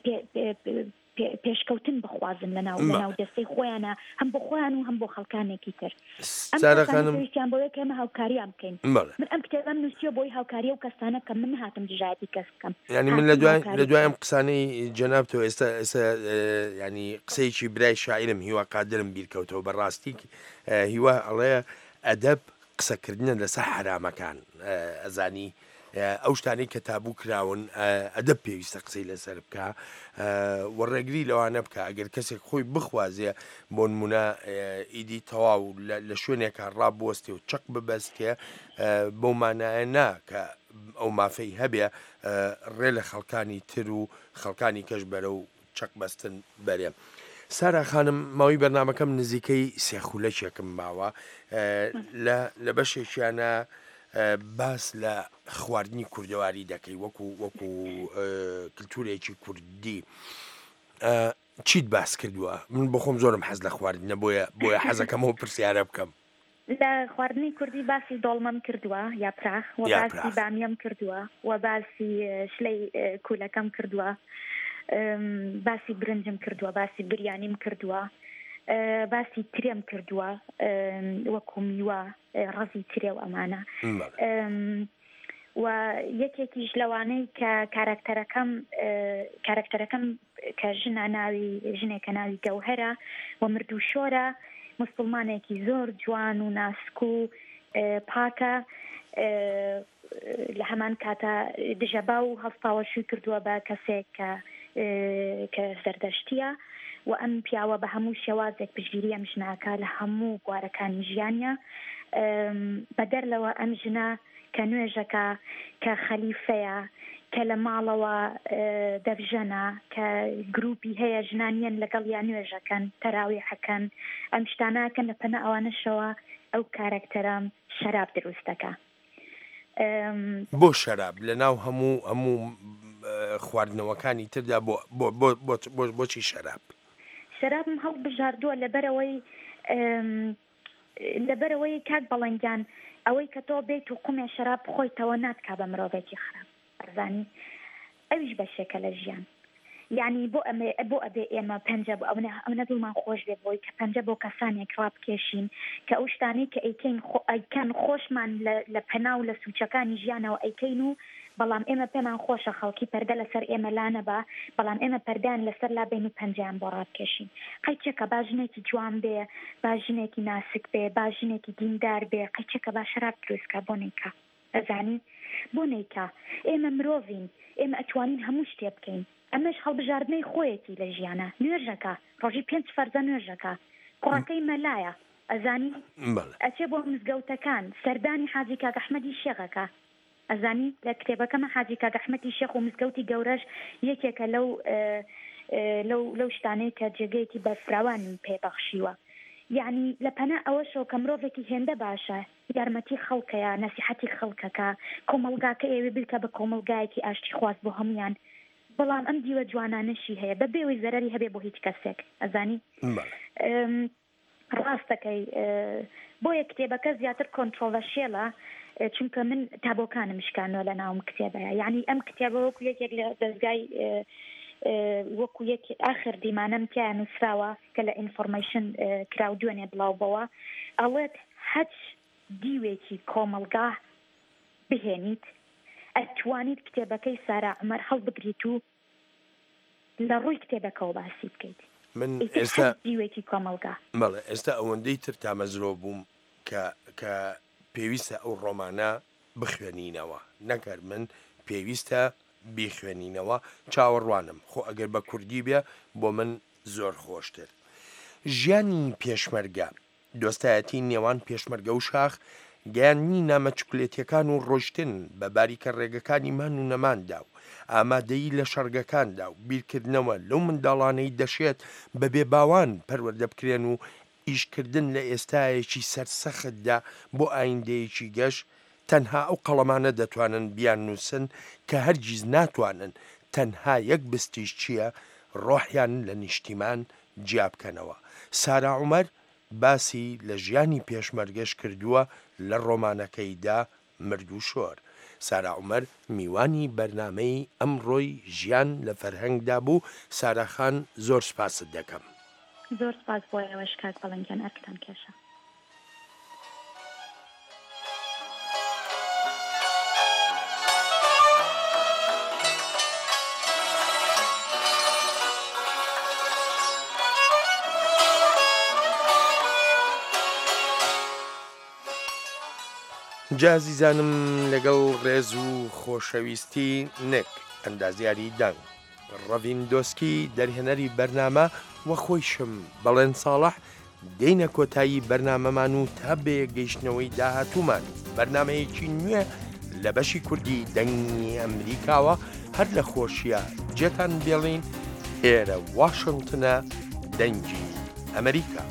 پێشکەوتن بخوازن لەناو دەستەی خۆیانە هەم بۆ خۆیان و هەم بۆ خەڵکانێکی تر ئەمویستیان بۆیە کە ئێمە هاوکاریان بکەین من ئەم کتێبم نووسیوە بۆی هاوکاریە و کەسانە کە من هاتم دژایەتی کەس بکەم ینی من لە دوای ئەم قسانەی جەنابتەوە ئێستا ینی قسەیەکی برای شاعرم هیوا قادرم بیرکەوتەوە بەڕاستی هیوا ئەڵەیە ئەدەب قسەکردنە لەسەر حرامەکان ئەزانی ئەو شتانی کە تابوو کراون ئەدەب پێویستە قسەی لەسەر بکە وەڕێگری لەوانە بکە ئەگەر کەسێک خۆی بخوازێ بۆ نمونە ئیدی تەواو لە شوێنێکە ڕابوەستێ و چەق ببەستێ بۆ مانایە نا کە ئەو مافەی هەبێ ڕێ لە خەڵکانی تر و خەڵکانی کەش بەرە و چەق بەستن بەرێ سارا خانم ماوەی بەرنامەکەم نزیکەی سێخولەکێکم ماوە لە بەشێکیانە باس لە خواردنی کوردەواری دەکەی وەکو کلتورێکی کوردی چیت باس کردووە من بۆ خۆم زۆرم حەز لە خواردنە بۆیە حەزەکەمەوە پرسیارە بکەم لە خواردنی کوردی باسی دۆڵمەم کردووە یا پراخ و باسی بامیەم کردووە و باسی شلەی کولەکەم کردووە باسی برنجم کردووە باسی بریانیم کردووە باسی ترێم کردووە وەکو میوە ڕەزی ترێ و ئەمانە و یەکێکیش لەوانەی کە کارکتەرەکەم کە ژنێکە ناوی گەوهەرە و مردوو شۆرە مسلمانێکی زۆر جوان و ناسک و پاکە لە هەمان کاتە دژەبا و هەستاوەشوی کردووە بە کەسێک کە سەردەشتیە و ئەم پیاوە بە هەموو شێوازێک پشگیری ئەم ژناکە لە هەموو بوارەکانی ژیانە بەدەر لەوە ئەم ژنە کە نوێژەکە کە خەلیفەیە کە لە ماڵەوە دەبژەنە کە گروپی هەیە ژنانیان لەگەڵ یان نوێژەکەن تەراوی حەکەن ئەم شتانەکەن لە پەنە ئەوانەشەوە ئەو کارکتەرە شەراب دروست دەکا. بۆ شەراب لە ناو هەموو خواردنەوەکانی تردا بۆچی شەراب؟ شەرابم هەڵ بژاردووە لەبەرەوەی کات بەڵەنگیان ئەوەی کە تۆ بێت و قومێ شەراب بخۆیتەوە ناتکا بە مرۆڤێکی خراپ ئەرزانی ئەویش بەشێکە لە ژیان یعنی بۆ ئەبێ ئێمە پەنجە بۆ ئەوە دڵمان خۆش بێت بۆی کە پەنجە بۆ کەسانێک ڕابکێشین کە ئەو شتانەی کە ئەیکەن خۆشمان لە پەنا و لە سوچەکانی ژیانەوە ئەیکەین و بەڵام ئێمە پێمان خۆشە خەڵکی پەردە لەسەر ئێمە لانە بە بەڵام ئێمە پەردان لەسەر لابین و پەنجیان بۆ ڕابکێشین قەیچێکە باژنێکی جوان بێ باژنێکی ناسک بێ باژنێکی دیندار بێ قەیچێکە با شەراب دروستکە بۆ نیکە ئەزانی بۆ نیکە ئێمە مرۆڤین ئێمە ئەتوانین هەموو شتێ بکەین ئەمەش هەڵبژاردنەی خۆیەتی لە ژیانە نوێژەکە ڕۆژی 5 فەرزە نوێژەکە کوڕەکەی مەلایە ئەزانی ئەچێ بۆ مزگەوتەکان سەردانی حاجی کاک ئەحمەدی شێخەکە ئەزانی لە کتێبەکەمە حاجی کاک ئەحمەدی شێخ و مزگەوتی گەورەش یەکێکە لەو شتانەی کە جێگەیەکی بەفراوانی پێبەخشیوە یعنی لە پەنا ئەوەشەوە کە مرۆڤێکی هێندە باشە یارمەتی خەڵکەیە نەسیحەتی خەڵکەکە کۆمەلگاکە ئێوێ بکە بە کۆمەلگایەکی ئاشتی خواست بۆ هەمویان بەڵام ئەم دیوە جوانانەشی هەیە بە بێوەی زەرری هەبێ بۆ هیچ کەسێک ئەزانی ڕاستەکەی بۆیە کتێبەکە زیاتر کۆنترۆڤەرشیێڵە چونکە من تابۆکانم شکانەوە لە ناوم کتێبەیە یعنی ئەم کتێبە وەکو یەکێک لە دەستگای وەکو یەک ئاخر دیمانەم تیان نووسراوە کە لە ئینفۆرمەیشن کراو دوێنێ بڵاوبەوە ئەڵێت هەچ دیوێکی کۆمەلگا بهێنیت ئەتوانیت کتێبەکەی سارا عومەر هەڵبگریت و لە ڕووی کتێبەکەەوە باسی بکەیت من ئێستا دیوێکی کۆمەلگا بەڵێ ئێستا ئەوەندەی تر تامەزرۆ بووم کە پێویستە ئەو ڕۆمانە بخوێنینەوە نەکەر من پێویستە بیخوێنینەوە چاوەڕوانم خۆ ئەگەر بە کوردی بێ بۆ من زۆر خۆشتر ژیانی پێشمەرگە دۆستایەتی نێوان پێشمەرگە و شاخ گەیاننی نامەچکولێتیەکان و ڕۆشتن بە باریکە ڕێگەکانی مان و نەماندا و ئامادەیی لە شەرگەکاندا و بیرکردنەوە لەو منداڵانەی دەشێت بەبێ باوان پەروەردە بکرێن و ئیشکردن لە ئێستایەکی سەرسەختدا بۆ ئایندەیەکی گەشت تەنها ئەو قەڵەمانە دەتوانن بیان نووسن کە هەرگیز ناتوانن تەنها یەک بستیش چییە ڕۆحیان لە نیشتیمان جیا بکەنەوە سارا عومەر باسی لە ژیانی پێشمەرگەش کردووە لە ڕۆمانەکەیدا مرد و شۆر سارا عومەر میوانی بەرنامەی ئەمڕۆی ژیان لە فەرهەنگدا بوو ساراخان زۆر سپاست دەکەم زۆر سپاس بۆ ئێوەش کات بەڵەنگیان ئەرکتان کێشە جازیزانم لەگەڵ ڕێز و خۆشەویستی نێک ئەندازیاری دەنگ ڕەڤین دۆسکی دەرهێنەری بەرنامە وە خۆیشم بەڵێن ساڵح دێینە کۆتایی بەرنامەمان و تا بێ گەیشتنەوەی داهاتوومان بەرنمەیەکی نوێ لە بەشی کوردی دەنگی ئەمریکاوە هەر لە خۆشیە جێتان بێڵین ئێرە واشنگتنە دەنگی ئەمریکا.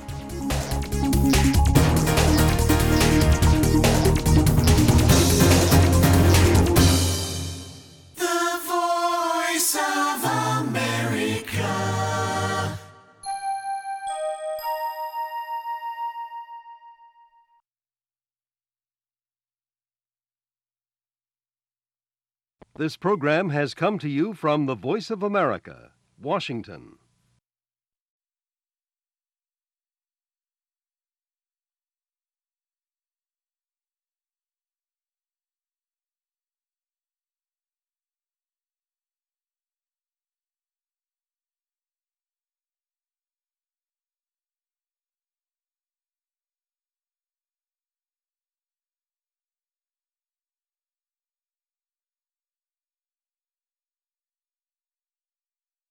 This program has come to you from the Voice of America, Washington.